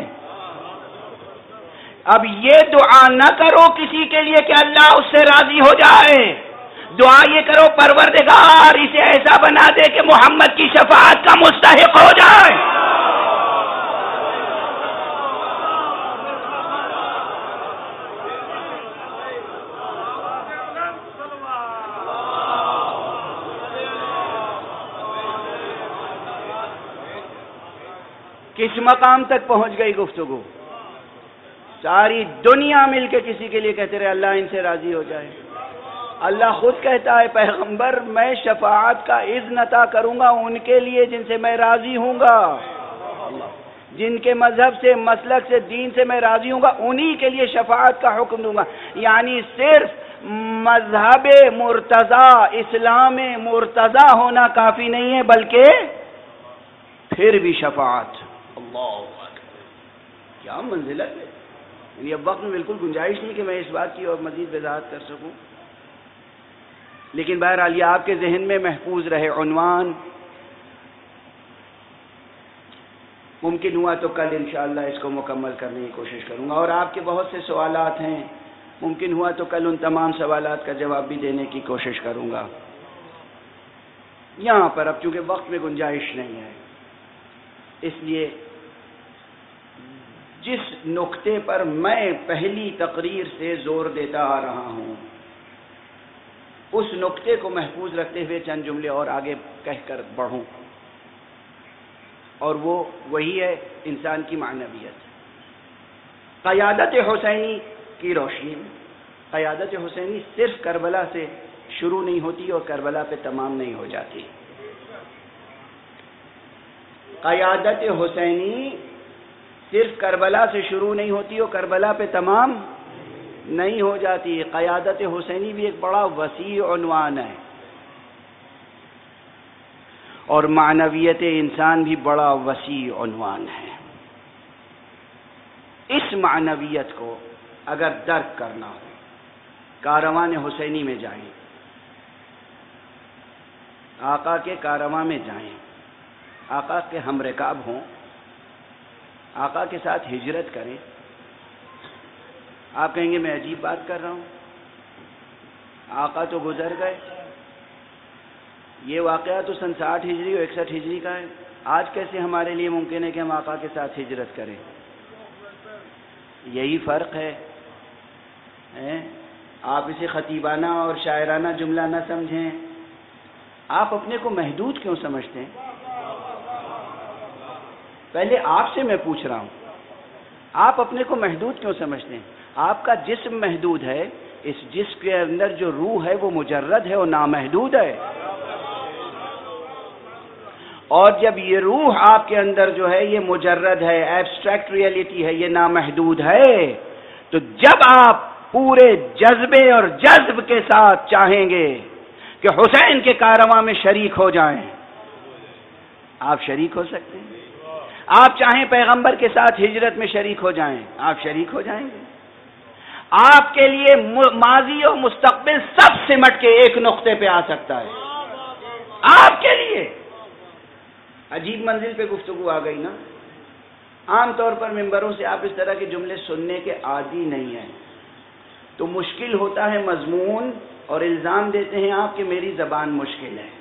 اب یہ دعا نہ کرو کسی کے لیے کہ اللہ اس سے راضی ہو جائے، دعا یہ کرو پروردگار اسے ایسا بنا دے کہ محمد کی شفاعت کا مستحق ہو جائے. کس مقام تک پہنچ گئی گفتگو؟ ساری دنیا مل کے کسی کے لیے کہتے رہے اللہ ان سے راضی ہو جائے. اللہ خود کہتا ہے پیغمبر میں شفاعت کا اذن عطا کروں گا ان کے لیے جن سے میں راضی ہوں گا، جن کے مذہب سے مسلک سے دین سے میں راضی ہوں گا انہی کے لیے شفاعت کا حکم دوں گا. یعنی صرف مذہب مرتضی اسلام مرتضی ہونا کافی نہیں ہے بلکہ پھر بھی شفاعت. اللہ کیا منزلت ہے. یعنی اب وقت میں بالکل گنجائش نہیں کہ میں اس بات کی اور مزید وضاحت کر سکوں، لیکن بہرحال یہ آپ کے ذہن میں محفوظ رہے عنوان. ممکن ہوا تو کل انشاءاللہ اس کو مکمل کرنے کی کوشش کروں گا، اور آپ کے بہت سے سوالات ہیں، ممکن ہوا تو کل ان تمام سوالات کا جواب بھی دینے کی کوشش کروں گا. یہاں پر اب چونکہ وقت میں گنجائش نہیں ہے اس لیے جس نقطے پر میں پہلی تقریر سے زور دیتا آ رہا ہوں اس نقطے کو محفوظ رکھتے ہوئے چند جملے اور آگے کہہ کر بڑھوں، اور وہ وہی ہے انسان کی معنویت. قیادت حسینی کی روشنی میں قیادت حسینی صرف کربلا سے شروع نہیں ہوتی اور کربلا پہ تمام نہیں ہو جاتی. قیادت حسینی صرف کربلا سے شروع نہیں ہوتی اور کربلا پہ تمام نہیں ہو جاتی. قیادت حسینی بھی ایک بڑا وسیع عنوان ہے، اور معنویت انسان بھی بڑا وسیع عنوان ہے. اس معنویت کو اگر درک کرنا ہو کاروان حسینی میں جائیں، آقا کے کارواں میں جائیں، آقا کے ہم رکاب ہوں، آقا کے ساتھ ہجرت کریں. آپ کہیں گے میں عجیب بات کر رہا ہوں، آقا تو گزر گئے، یہ واقعہ تو سن 60 ہجری اور 61 ہجری کا ہے، آج کیسے ہمارے لیے ممکن ہے کہ ہم آقا کے ساتھ ہجرت کریں؟ یہی فرق ہے. آپ اسے خطیبانہ اور شاعرانہ جملہ نہ سمجھیں. آپ اپنے کو محدود کیوں سمجھتے ہیں؟ پہلے آپ سے میں پوچھ رہا ہوں، آپ اپنے کو محدود کیوں سمجھتے ہیں؟ آپ کا جسم محدود ہے، اس جسم کے اندر جو روح ہے وہ مجرد ہے اور نامحدود ہے. اور جب یہ روح آپ کے اندر جو ہے یہ مجرد ہے، ایبسٹریکٹ ریئلٹی ہے، یہ نامحدود ہے، تو جب آپ پورے جذبے اور جذب کے ساتھ چاہیں گے کہ حسین کے کارواں میں شریک ہو جائیں، آپ شریک ہو سکتے ہیں. آپ چاہیں پیغمبر کے ساتھ ہجرت میں شریک ہو جائیں، آپ شریک ہو جائیں گے. آپ کے لیے ماضی اور مستقبل سب سمٹ کے ایک نقطے پہ آ سکتا ہے. آپ کے لیے عجیب منزل پہ گفتگو آ گئی نا. عام طور پر ممبروں سے آپ اس طرح کے جملے سننے کے عادی نہیں ہیں، تو مشکل ہوتا ہے مضمون، اور الزام دیتے ہیں آپ کہ میری زبان مشکل ہے.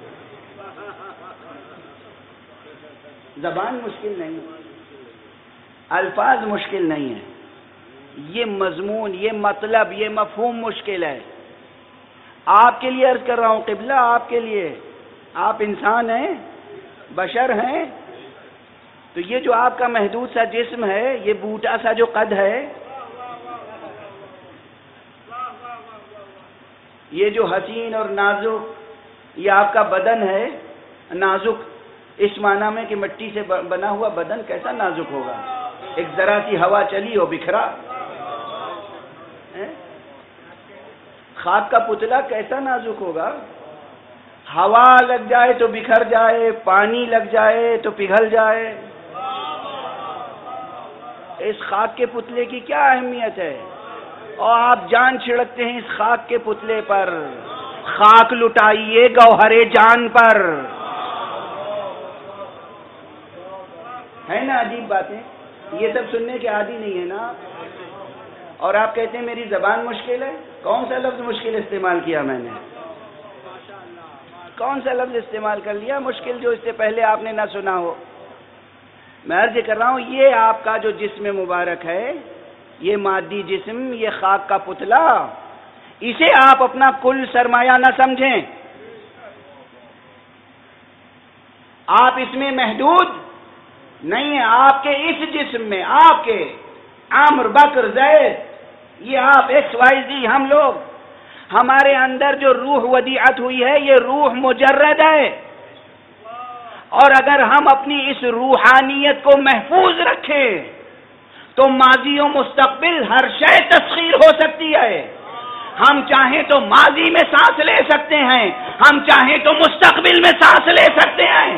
زبان مشکل نہیں، الفاظ مشکل نہیں ہیں، یہ مضمون، یہ مطلب، یہ مفہوم مشکل ہے. آپ کے لیے عرض کر رہا ہوں قبلہ، آپ کے لیے، آپ انسان ہیں، بشر ہیں، تو یہ جو آپ کا محدود سا جسم ہے، یہ بوٹا سا جو قد ہے، یہ جو حسین اور نازک یہ آپ کا بدن ہے، نازک اس معنی میں کہ مٹی سے بنا ہوا بدن کیسا نازک ہوگا؟ ایک ذرا سی ہوا چلی ہو بکھرا. خاک کا پتلا کیسا نازک ہوگا؟ ہوا لگ جائے تو بکھر جائے، پانی لگ جائے تو پگھل جائے۔ اس خاک کے پتلے کی کیا اہمیت ہے؟ اور آپ جان چھڑکتے ہیں اس خاک کے پتلے پر۔ خاک لٹائیے گوہر جان پر۔ ہے نا عجیب باتیں؟ یہ سب سننے کے عادی نہیں ہے نا؟ اور آپ کہتے ہیں میری زبان مشکل ہے۔ کون سا لفظ مشکل استعمال کیا میں نے؟ کون سا لفظ استعمال کر لیا مشکل جو اس سے پہلے آپ نے نہ سنا ہو؟ میں عرض کر رہا ہوں یہ آپ کا جو جسم مبارک ہے، یہ مادی جسم، یہ خاک کا پتلا، اسے آپ اپنا کل سرمایہ نہ سمجھیں۔ آپ اس میں محدود نہیں ہیں۔ آپ کے اس جسم میں، آپ کے عمر، بکر، زید، یہ آپ ایکس وائی زی، ہم لوگ، ہمارے اندر جو روح ودیعت ہوئی ہے یہ روح مجرد ہے، اور اگر ہم اپنی اس روحانیت کو محفوظ رکھیں تو ماضی و مستقبل ہر شے تسخیر ہو سکتی ہے۔ ہم چاہیں تو ماضی میں سانس لے سکتے ہیں، ہم چاہیں تو مستقبل میں سانس لے سکتے ہیں۔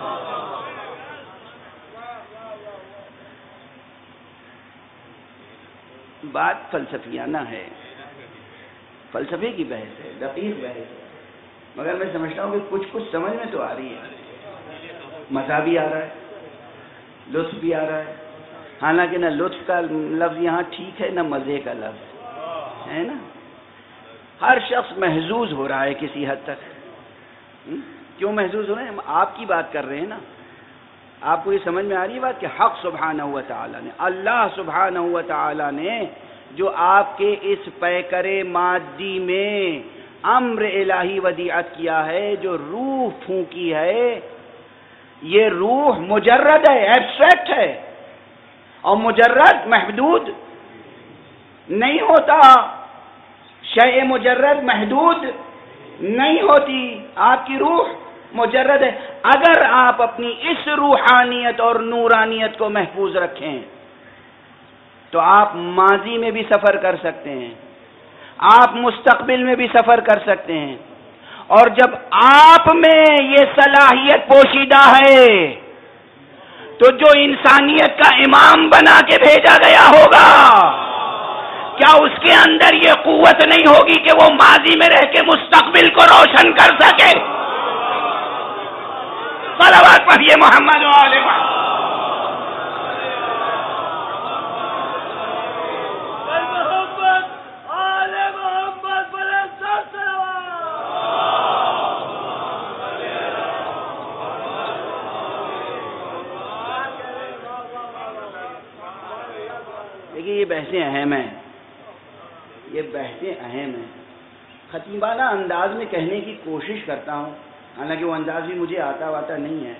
بات فلسفیانہ ہے، فلسفے کی بحث ہے، دقیق بحث ہے، مگر میں سمجھتا ہوں کہ کچھ سمجھ میں تو آ رہی ہے۔ مزہ بھی آ رہا ہے، لطف بھی آ رہا ہے، حالانکہ نہ لطف کا لفظ یہاں ٹھیک ہے نہ مزے کا لفظ ہے نا۔ ہر شخص محظوظ ہو رہا ہے کسی حد تک۔ کیوں محظوظ ہو رہے ہیں؟ ہم آپ کی بات کر رہے ہیں نا۔ آپ کو یہ سمجھ میں آ رہی ہے بات کہ حق سبحانہ و تعالیٰ نے، اللہ سبحانہ و تعالیٰ نے جو آپ کے اس پیکر مادی میں امر الہی ودیعت کیا ہے، جو روح پھونکی ہے، یہ روح مجرد ہے، ایبسٹریکٹ ہے، اور مجرد محدود نہیں ہوتا۔ شیء مجرد محدود نہیں ہوتی۔ آپ کی روح مجرد ہے۔ اگر آپ اپنی اس روحانیت اور نورانیت کو محفوظ رکھیں تو آپ ماضی میں بھی سفر کر سکتے ہیں، آپ مستقبل میں بھی سفر کر سکتے ہیں، اور جب آپ میں یہ صلاحیت پوشیدہ ہے تو جو انسانیت کا امام بنا کے بھیجا گیا ہوگا، کیا اس کے اندر یہ قوت نہیں ہوگی کہ وہ ماضی میں رہ کے مستقبل کو روشن کر سکے؟ صلوات پڑھیے محمد و آل محمد۔ دیکھیے یہ بحثیں اہم ہیں، یہ بحثیں اہم ہیں۔ خطیبانہ انداز میں کہنے کی کوشش کرتا ہوں، حالانکہ وہ انداز بھی مجھے آتا واتا نہیں ہے،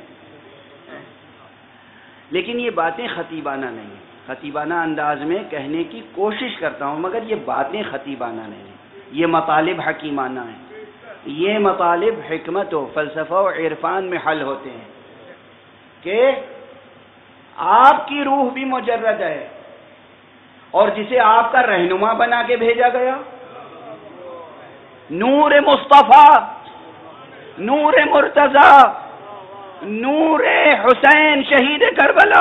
لیکن یہ باتیں خطیبانہ نہیں ہیں۔ خطیبانہ انداز میں کہنے کی کوشش کرتا ہوں، مگر یہ باتیں خطیبانہ نہیں ہیں، یہ مطالب حکیمانہ ہیں، یہ مطالب حکمت و فلسفہ و عرفان میں حل ہوتے ہیں کہ آپ کی روح بھی مجرد ہے، اور جسے آپ کا رہنما بنا کے بھیجا گیا، نور مصطفیٰ، نور مرتضیٰ، نور حسین شہید کربلا،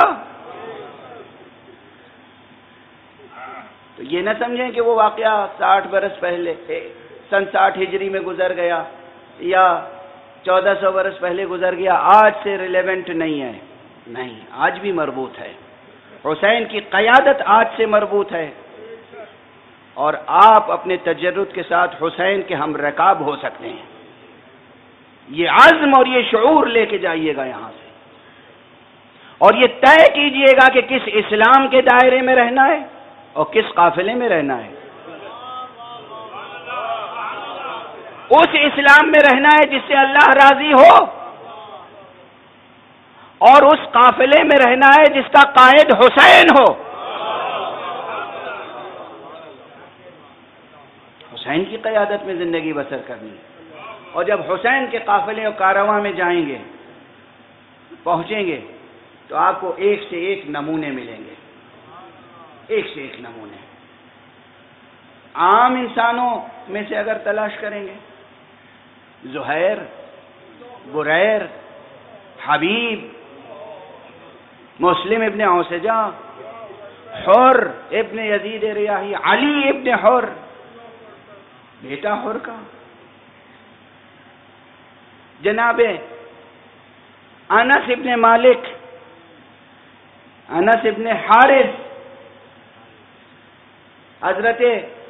تو یہ نہ سمجھیں کہ وہ واقعہ 60 برس پہلے سن 60 ہجری میں گزر گیا یا 1400 برس پہلے گزر گیا، آج سے ریلیونٹ نہیں ہے۔ نہیں، آج بھی مربوط ہے۔ حسین کی قیادت آج سے مربوط ہے، اور آپ اپنے تجرد کے ساتھ حسین کے ہم رکاب ہو سکتے ہیں۔ یہ عزم اور یہ شعور لے کے جائیے گا یہاں سے، اور یہ طے کیجئے گا کہ کس اسلام کے دائرے میں رہنا ہے اور کس قافلے میں رہنا ہے۔ اس اسلام میں رہنا ہے جس سے اللہ راضی ہو، اور اس قافلے میں رہنا ہے جس کا قائد حسین ہو۔ حسین کی قیادت میں زندگی بسر کرنی ہے، اور جب حسین کے قافلے اور کارواں میں جائیں گے، پہنچیں گے، تو آپ کو ایک سے ایک نمونے ملیں گے، ایک سے ایک نمونے۔ عام انسانوں میں سے اگر تلاش کریں گے، زہیر، بریر، حبیب، مسلم ابن اوسجہ، حر ابن یزید ریاحی، علی ابن حر، بیٹا حر کا، جناب انس ابن مالک، انس ابن حارث، حضرت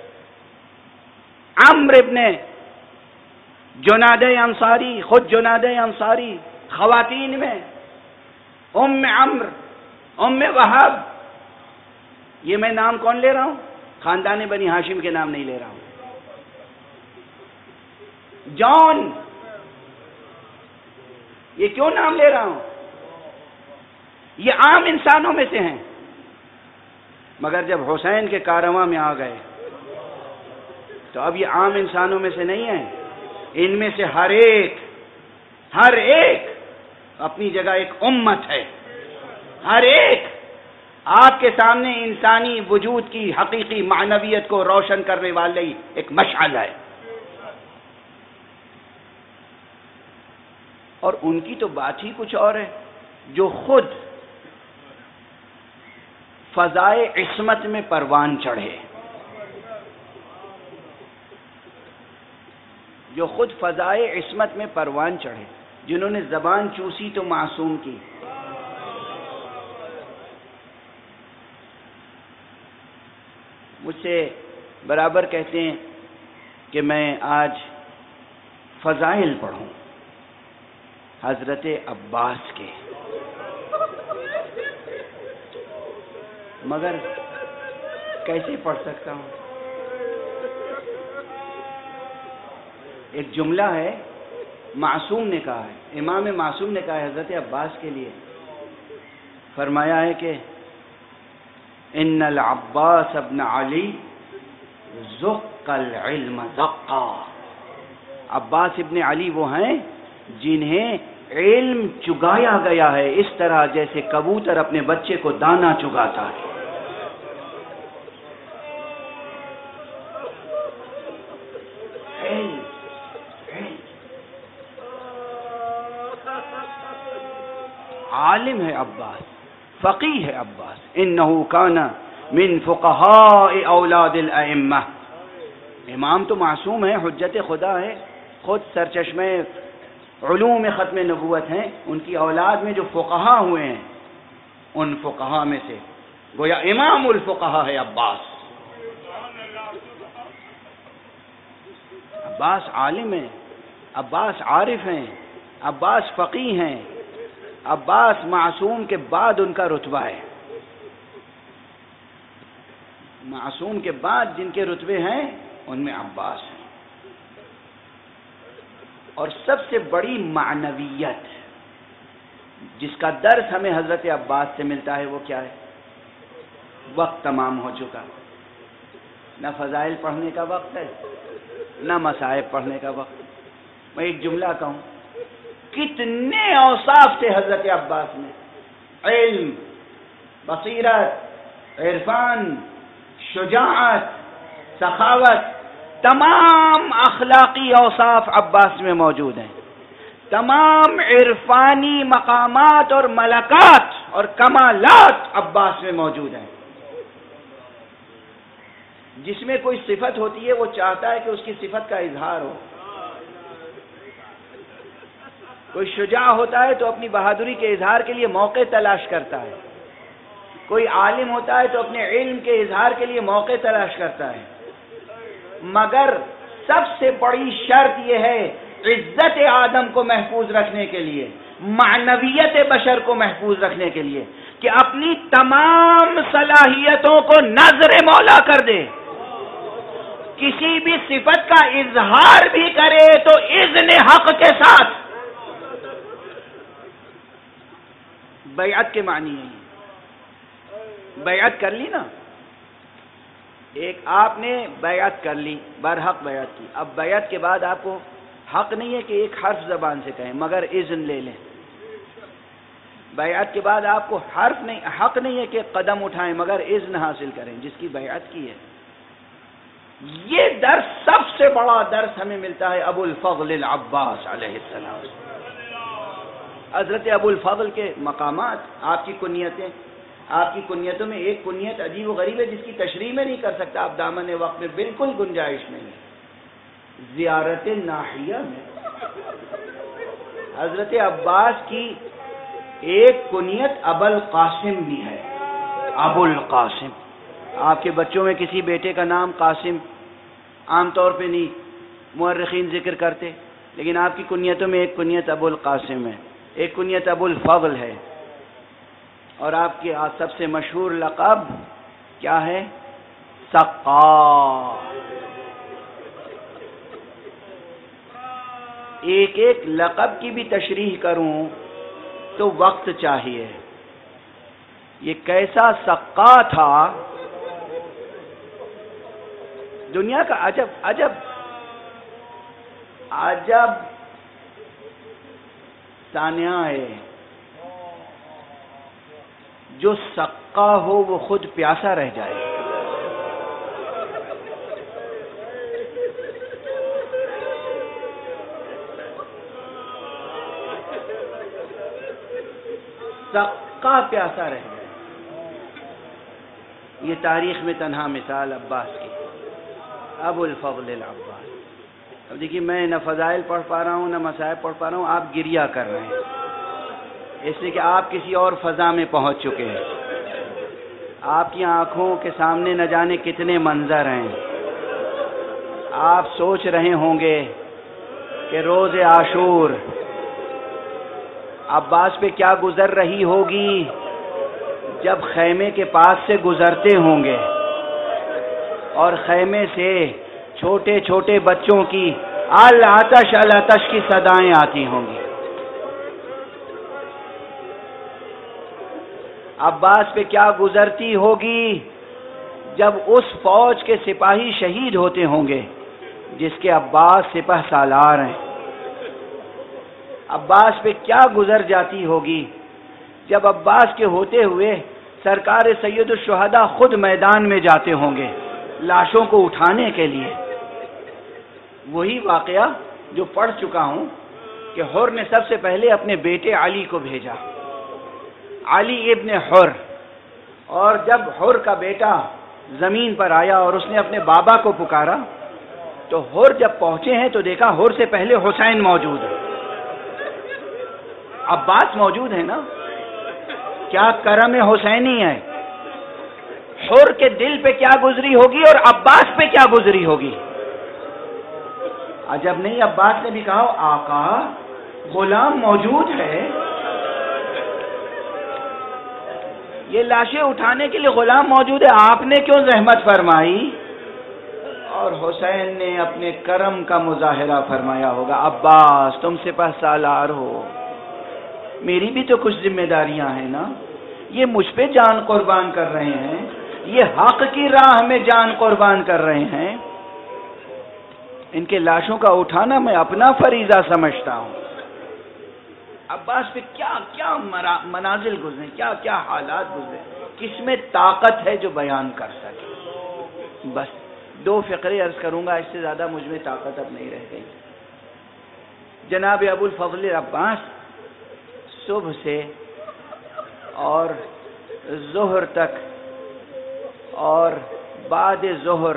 عمرو ابن جنادہ انصاری، خود جنادہ انصاری، خواتین میں ام عمرو، ام وہب، یہ میں نام کون لے رہا ہوں؟ خاندان بنی ہاشم کے نام نہیں لے رہا ہوں. جان، یہ کیوں نام لے رہا ہوں؟ یہ عام انسانوں میں سے ہیں، مگر جب حسین کے کارواں میں آ گئے تو اب یہ عام انسانوں میں سے نہیں ہیں. ان میں سے ہر ایک اپنی جگہ ایک امت ہے. ہر ایک آپ کے سامنے انسانی وجود کی حقیقی معنویت کو روشن کرنے والی ایک مشعل ہے. اور ان کی تو بات ہی کچھ اور ہے، جو خود فضائے عصمت میں پروان چڑھے، جو خود فضائے عصمت میں پروان چڑھے، جنہوں نے زبان چوسی تو معصوم کی. مجھ سے برابر کہتے ہیں کہ میں آج فضائل پڑھوں حضرت عباس کے، مگر کیسے پڑھ سکتا ہوں؟ ایک جملہ ہے، معصوم نے کہا ہے، امام معصوم نے کہا ہے حضرت عباس کے لیے، فرمایا ہے کہ ان العباس ابن علی زق العلم زقا. عباس ابن علی وہ ہیں جنہیں علم چگایا گیا ہے اس طرح جیسے کبوتر اپنے بچے کو دانا چگاتا ہے. عالم ہے عباس، فقیہ ہے عباس. انہو کان من فقہاء اولاد الائمہ. امام تو معصوم ہے، حجت خدا ہے، خود سرچشمے علوم ختم نبوت ہیں. ان کی اولاد میں جو فقہا ہوئے ہیں ان فقہا میں سے گویا امام الفقہا ہے عباس. عباس عالم ہیں، عباس عارف ہیں، عباس فقیہ ہیں. عباس معصوم کے بعد ان کا رتبہ ہے. معصوم کے بعد جن کے رتبے ہیں ان میں عباس ہیں. اور سب سے بڑی معنویت جس کا درس ہمیں حضرت عباس سے ملتا ہے وہ کیا ہے؟ وقت تمام ہو چکا، نہ فضائل پڑھنے کا وقت ہے نہ مصائب پڑھنے کا وقت. میں ایک جملہ کہوں، کتنے اوصاف تھے حضرت عباس میں، علم، بصیرت، عرفان، شجاعت، سخاوت، تمام اخلاقی اوصاف عباس میں موجود ہیں. تمام عرفانی مقامات اور ملکات اور کمالات عباس میں موجود ہیں. جس میں کوئی صفت ہوتی ہے وہ چاہتا ہے کہ اس کی صفت کا اظہار ہو. کوئی شجاع ہوتا ہے تو اپنی بہادری کے اظہار کے لیے موقع تلاش کرتا ہے. کوئی عالم ہوتا ہے تو اپنے علم کے اظہار کے لیے موقع تلاش کرتا ہے. مگر سب سے بڑی شرط یہ ہے عزت آدم کو محفوظ رکھنے کے لیے، معنویت بشر کو محفوظ رکھنے کے لیے کہ اپنی تمام صلاحیتوں کو نظر مولا کر دے. کسی بھی صفت کا اظہار بھی کرے تو اذن حق کے ساتھ. بیعت کے معنی ہے. بیعت کر لی نا، ایک آپ نے بیعت کر لی، برحق بیعت کی. اب بیعت کے بعد آپ کو حق نہیں ہے کہ ایک حرف زبان سے کہیں مگر اذن لے لیں. بیعت کے بعد آپ کو حق نہیں ہے کہ قدم اٹھائیں مگر اذن حاصل کریں جس کی بیعت کی ہے. یہ درس سب سے بڑا درس ہمیں ملتا ہے ابو الفضل العباس علیہ السلام. حضرت ابو الفضل کے مقامات، آپ کی کنیتیں، آپ کی کنیتوں میں ایک کنیت عجیب و غریب ہے جس کی تشریح میں نہیں کر سکتا آپ دامن وقت میں، بالکل گنجائش نہیں ہے. زیارت ناحیہ میں حضرت عباس کی ایک کنیت ابو القاسم بھی ہے. ابو القاسم، آپ کے بچوں میں کسی بیٹے کا نام قاسم عام طور پہ نہیں مورخین ذکر کرتے، لیکن آپ کی کنیتوں میں ایک کنیت ابو القاسم ہے، ایک کنیت ابو الفضل ہے، اور آپ کی سب سے مشہور لقب کیا ہے؟ سقا. ایک ایک لقب کی بھی تشریح کروں تو وقت چاہیے. یہ کیسا سقا تھا، دنیا کا عجب عجب عجب صانع ہے. جو سقا ہو وہ خود پیاسا رہ جائے. سقا پیاسا رہ جائے. یہ تاریخ میں تنہا مثال عباس کی، ابو الفضل العباس. اب دیکھیے میں نہ فضائل پڑھ پا رہا ہوں نہ مصائب پڑھ پا رہا ہوں، آپ گریہ کر رہے ہیں اس لیے کہ آپ کسی اور فضا میں پہنچ چکے ہیں. آپ کی آنکھوں کے سامنے نہ جانے کتنے منظر ہیں. آپ سوچ رہے ہوں گے کہ روز عاشور عباس پہ کیا گزر رہی ہوگی جب خیمے کے پاس سے گزرتے ہوں گے اور خیمے سے چھوٹے چھوٹے بچوں کی العطش العطش کی صدائیں آتی ہوں گی. عباس پہ کیا گزرتی ہوگی جب اس فوج کے سپاہی شہید ہوتے ہوں گے جس کے عباس سپہ سالار ہیں. عباس پہ کیا گزر جاتی ہوگی جب عباس کے ہوتے ہوئے سرکار سید الشہداء خود میدان میں جاتے ہوں گے لاشوں کو اٹھانے کے لیے. وہی واقعہ جو پڑھ چکا ہوں کہ حر نے سب سے پہلے اپنے بیٹے علی کو بھیجا، علی ابن حر، اور جب حر کا بیٹا زمین پر آیا اور اس نے اپنے بابا کو پکارا تو حر جب پہنچے ہیں تو دیکھا حر سے پہلے حسین موجود ہے. عباس موجود ہے نا، کیا کرم حسینی ہے. حر کے دل پہ کیا گزری ہوگی اور عباس پہ کیا گزری ہوگی. عجب نہیں، عباس نے بھی کہا آقا غلام موجود ہے، یہ لاشیں اٹھانے کے لیے غلام موجود ہے، آپ نے کیوں زحمت فرمائی؟ اور حسین نے اپنے کرم کا مظاہرہ فرمایا ہوگا، عباس تم سپہ سالار ہو، میری بھی تو کچھ ذمہ داریاں ہیں نا. یہ مجھ پہ جان قربان کر رہے ہیں، یہ حق کی راہ میں جان قربان کر رہے ہیں، ان کے لاشوں کا اٹھانا میں اپنا فریضہ سمجھتا ہوں. عباس پہ کیا کیا منازل گزرے، کیا کیا حالات گزرے، کس میں طاقت ہے جو بیان کر سکے. بس 2 فقرے عرض کروں گا، اس سے زیادہ مجھ میں طاقت اب نہیں رہ گئی. جناب ابو الفضل عباس صبح سے اور ظہر تک اور بعد ظہر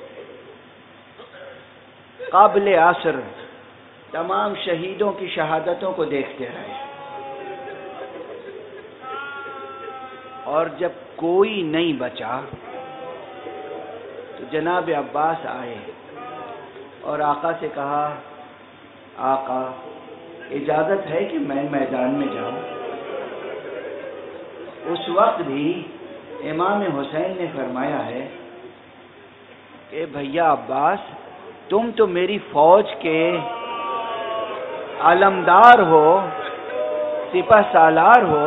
قبل عصر تمام شہیدوں کی شہادتوں کو دیکھتے رہے، اور جب کوئی نہیں بچا تو جناب عباس آئے اور آقا سے کہا آقا اجازت ہے کہ میں میدان میں جاؤں. اس وقت بھی امام حسین نے فرمایا ہے کہ بھیا عباس تم تو میری فوج کے علمدار ہو، سپہ سالار ہو،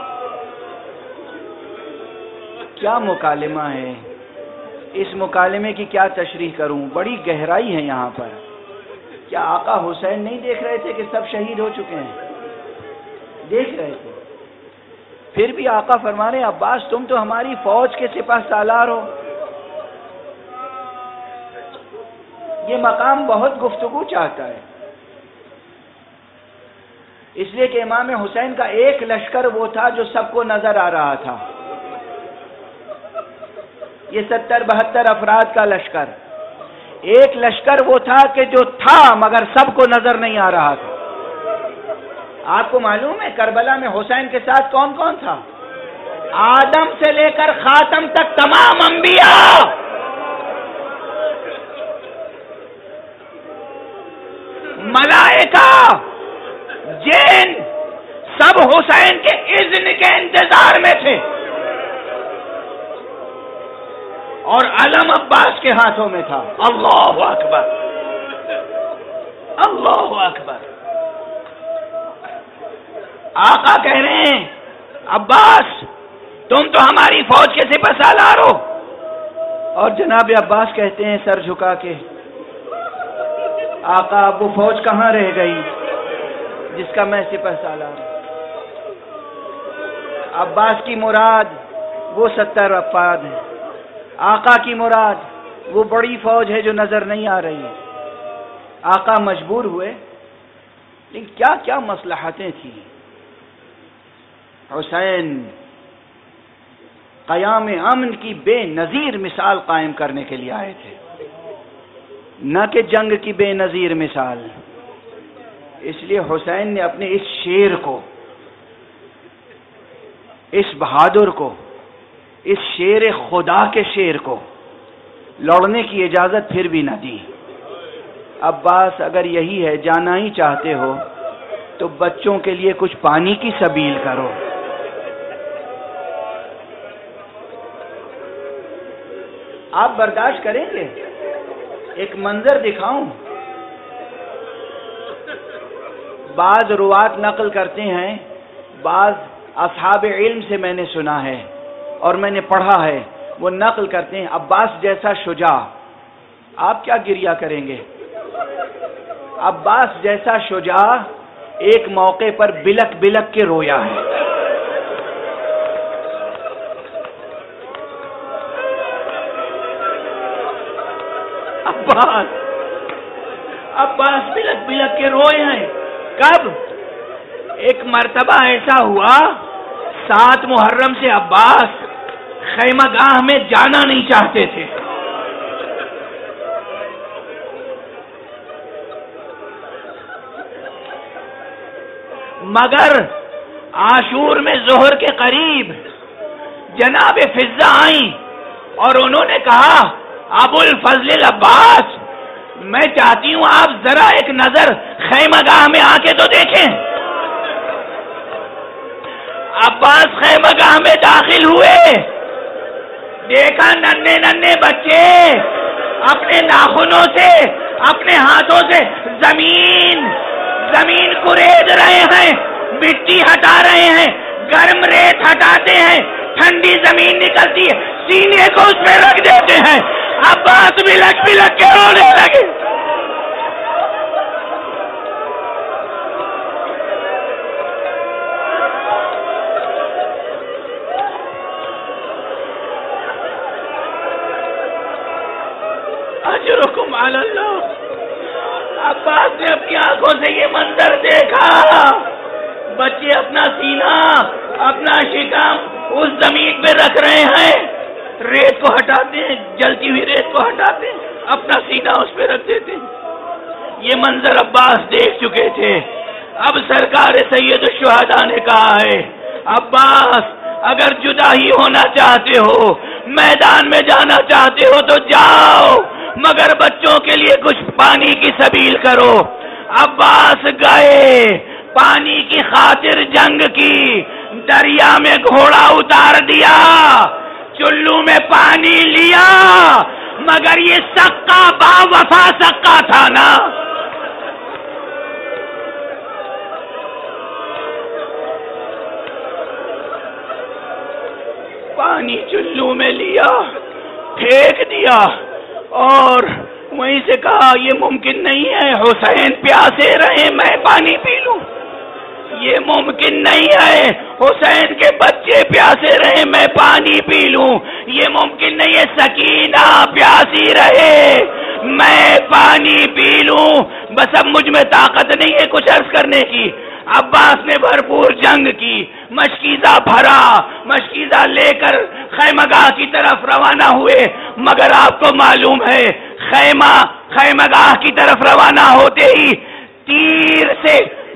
کیا مکالمہ ہے، اس مکالمے کی کیا تشریح کروں، بڑی گہرائی ہے یہاں پر. کیا آقا حسین نہیں دیکھ رہے تھے کہ سب شہید ہو چکے ہیں؟ دیکھ رہے تھے. پھر بھی آقا فرما رہے ہیں عباس تم تو ہماری فوج کے سپہ سالار ہو، یہ مقام بہت گفتگو چاہتا ہے، اس لیے کہ امام حسین کا ایک لشکر وہ تھا جو سب کو نظر آ رہا تھا. یہ 70-72 افراد کا لشکر، ایک لشکر وہ تھا کہ جو تھا مگر سب کو نظر نہیں آ رہا تھا. آپ کو معلوم ہے کربلا میں حسین کے ساتھ کون کون تھا؟ آدم سے لے کر خاتم تک تمام انبیاء. ملائکہ، جن، سب حسین کے اذن کے انتظار میں تھے، اور علم عباس کے ہاتھوں میں تھا. اللہ اکبر، اللہ اکبر. آقا کہہ رہے ہیں عباس تم تو ہماری فوج کے سپہ سالار ہو، اور جناب عباس کہتے ہیں سر جھکا کے آقا اب وہ فوج کہاں رہ گئی جس کا میں سپہ سالار ہوں. عباس کی مراد وہ 70 افراد ہیں، آقا کی مراد وہ بڑی فوج ہے جو نظر نہیں آ رہی ہے. آقا مجبور ہوئے، لیکن کیا کیا مصلحتیں تھیں. حسین قیام امن کی بے نظیر مثال قائم کرنے کے لیے آئے تھے، نہ کہ جنگ کی بے نظیر مثال. اس لیے حسین نے اپنے اس شیر کو، اس بہادر کو، اس شیر خدا کے شیر کو لڑنے کی اجازت پھر بھی نہ دی. عباس اگر یہی ہے، جانا ہی چاہتے ہو تو بچوں کے لیے کچھ پانی کی سبیل کرو. آپ برداشت کریں گے؟ ایک منظر دکھاؤں. بعض روات نقل کرتے ہیں، بعض اصحاب علم سے میں نے سنا ہے اور میں نے پڑھا ہے، وہ نقل کرتے ہیں عباس جیسا شجاع. آپ کیا گریہ کریں گے؟ عباس جیسا شجاع ایک موقع پر بلک بلک کے رویا ہے. عباس بلک بلک کے روئے ہیں. کب؟ ایک مرتبہ ایسا ہوا 7 محرم سے عباس خیمہ گاہ میں جانا نہیں چاہتے تھے. مگر عاشور میں ظہر کے قریب جناب فضہ آئیں اور انہوں نے کہا ابو الفضل عباس، میں چاہتی ہوں آپ ذرا ایک نظر خیمہ گاہ میں آ کے تو دیکھیں. عباس خیمہ گاہ میں داخل ہوئے، دیکھا ننھے ننھے بچے اپنے ناخنوں سے، اپنے ہاتھوں سے زمین کرید رہے ہیں، مٹی ہٹا رہے ہیں، گرم ریت ہٹاتے ہیں، ٹھنڈی زمین نکلتی ہے، سینے کو اس میں رکھ دیتے ہیں. عباس بلک بلک کے رونے لگے. اجرکم علی اللہ. عباس نے اپنی آنکھوں سے یہ منظر دیکھا، بچے اپنا سینہ، اپنا شکم اس زمین پہ رکھ رہے ہیں، ریت کو ہٹاتے ہیں، جلتی ہوئی ریت کو ہٹاتے ہیں، اپنا سینہ اس پہ رکھ دیتے ہیں. یہ منظر عباس دیکھ چکے تھے. اب سرکار سید الشہداء نے کہا ہے عباس اگر جدا ہی ہونا چاہتے ہو، میدان میں جانا چاہتے ہو تو جاؤ، مگر بچوں کے لیے کچھ پانی کی سبیل کرو. عباس گئے، پانی کی خاطر جنگ کی، دریا میں گھوڑا اتار دیا، چلو میں پانی لیا، مگر یہ سکا با وفا سکا تھا نا. پانی چلو میں لیا، پھینک دیا، اور وہیں سے کہا یہ ممکن نہیں ہے حسین پیاسے رہے میں پانی پی لوں، یہ ممکن نہیں ہے حسین کے بچے پیاسے رہے میں پانی پی لوں، یہ ممکن نہیں ہے سکینہ پیاسی رہے میں پانی پی لوں، بس اب مجھ میں طاقت نہیں ہے کچھ عرض کرنے کی۔ عباس نے بھرپور جنگ کی، مشکیزہ بھرا، مشکیزہ لے کر خیمگاہ کی طرف روانہ ہوئے، مگر آپ کو معلوم ہے خیمگاہ کی طرف روانہ ہوتے ہی تیر سے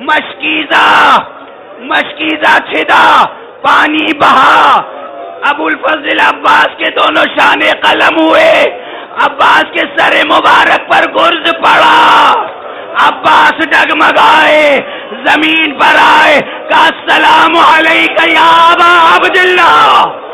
مشکیزہ چھدا، پانی بہا، ابو الفضل عباس کے دونوں شانے قلم ہوئے، عباس کے سر مبارک پر گرز پڑا، عباس ڈگمگائے، زمین پر آئے، کہا السلام علیکہ یا ابا عبداللہ۔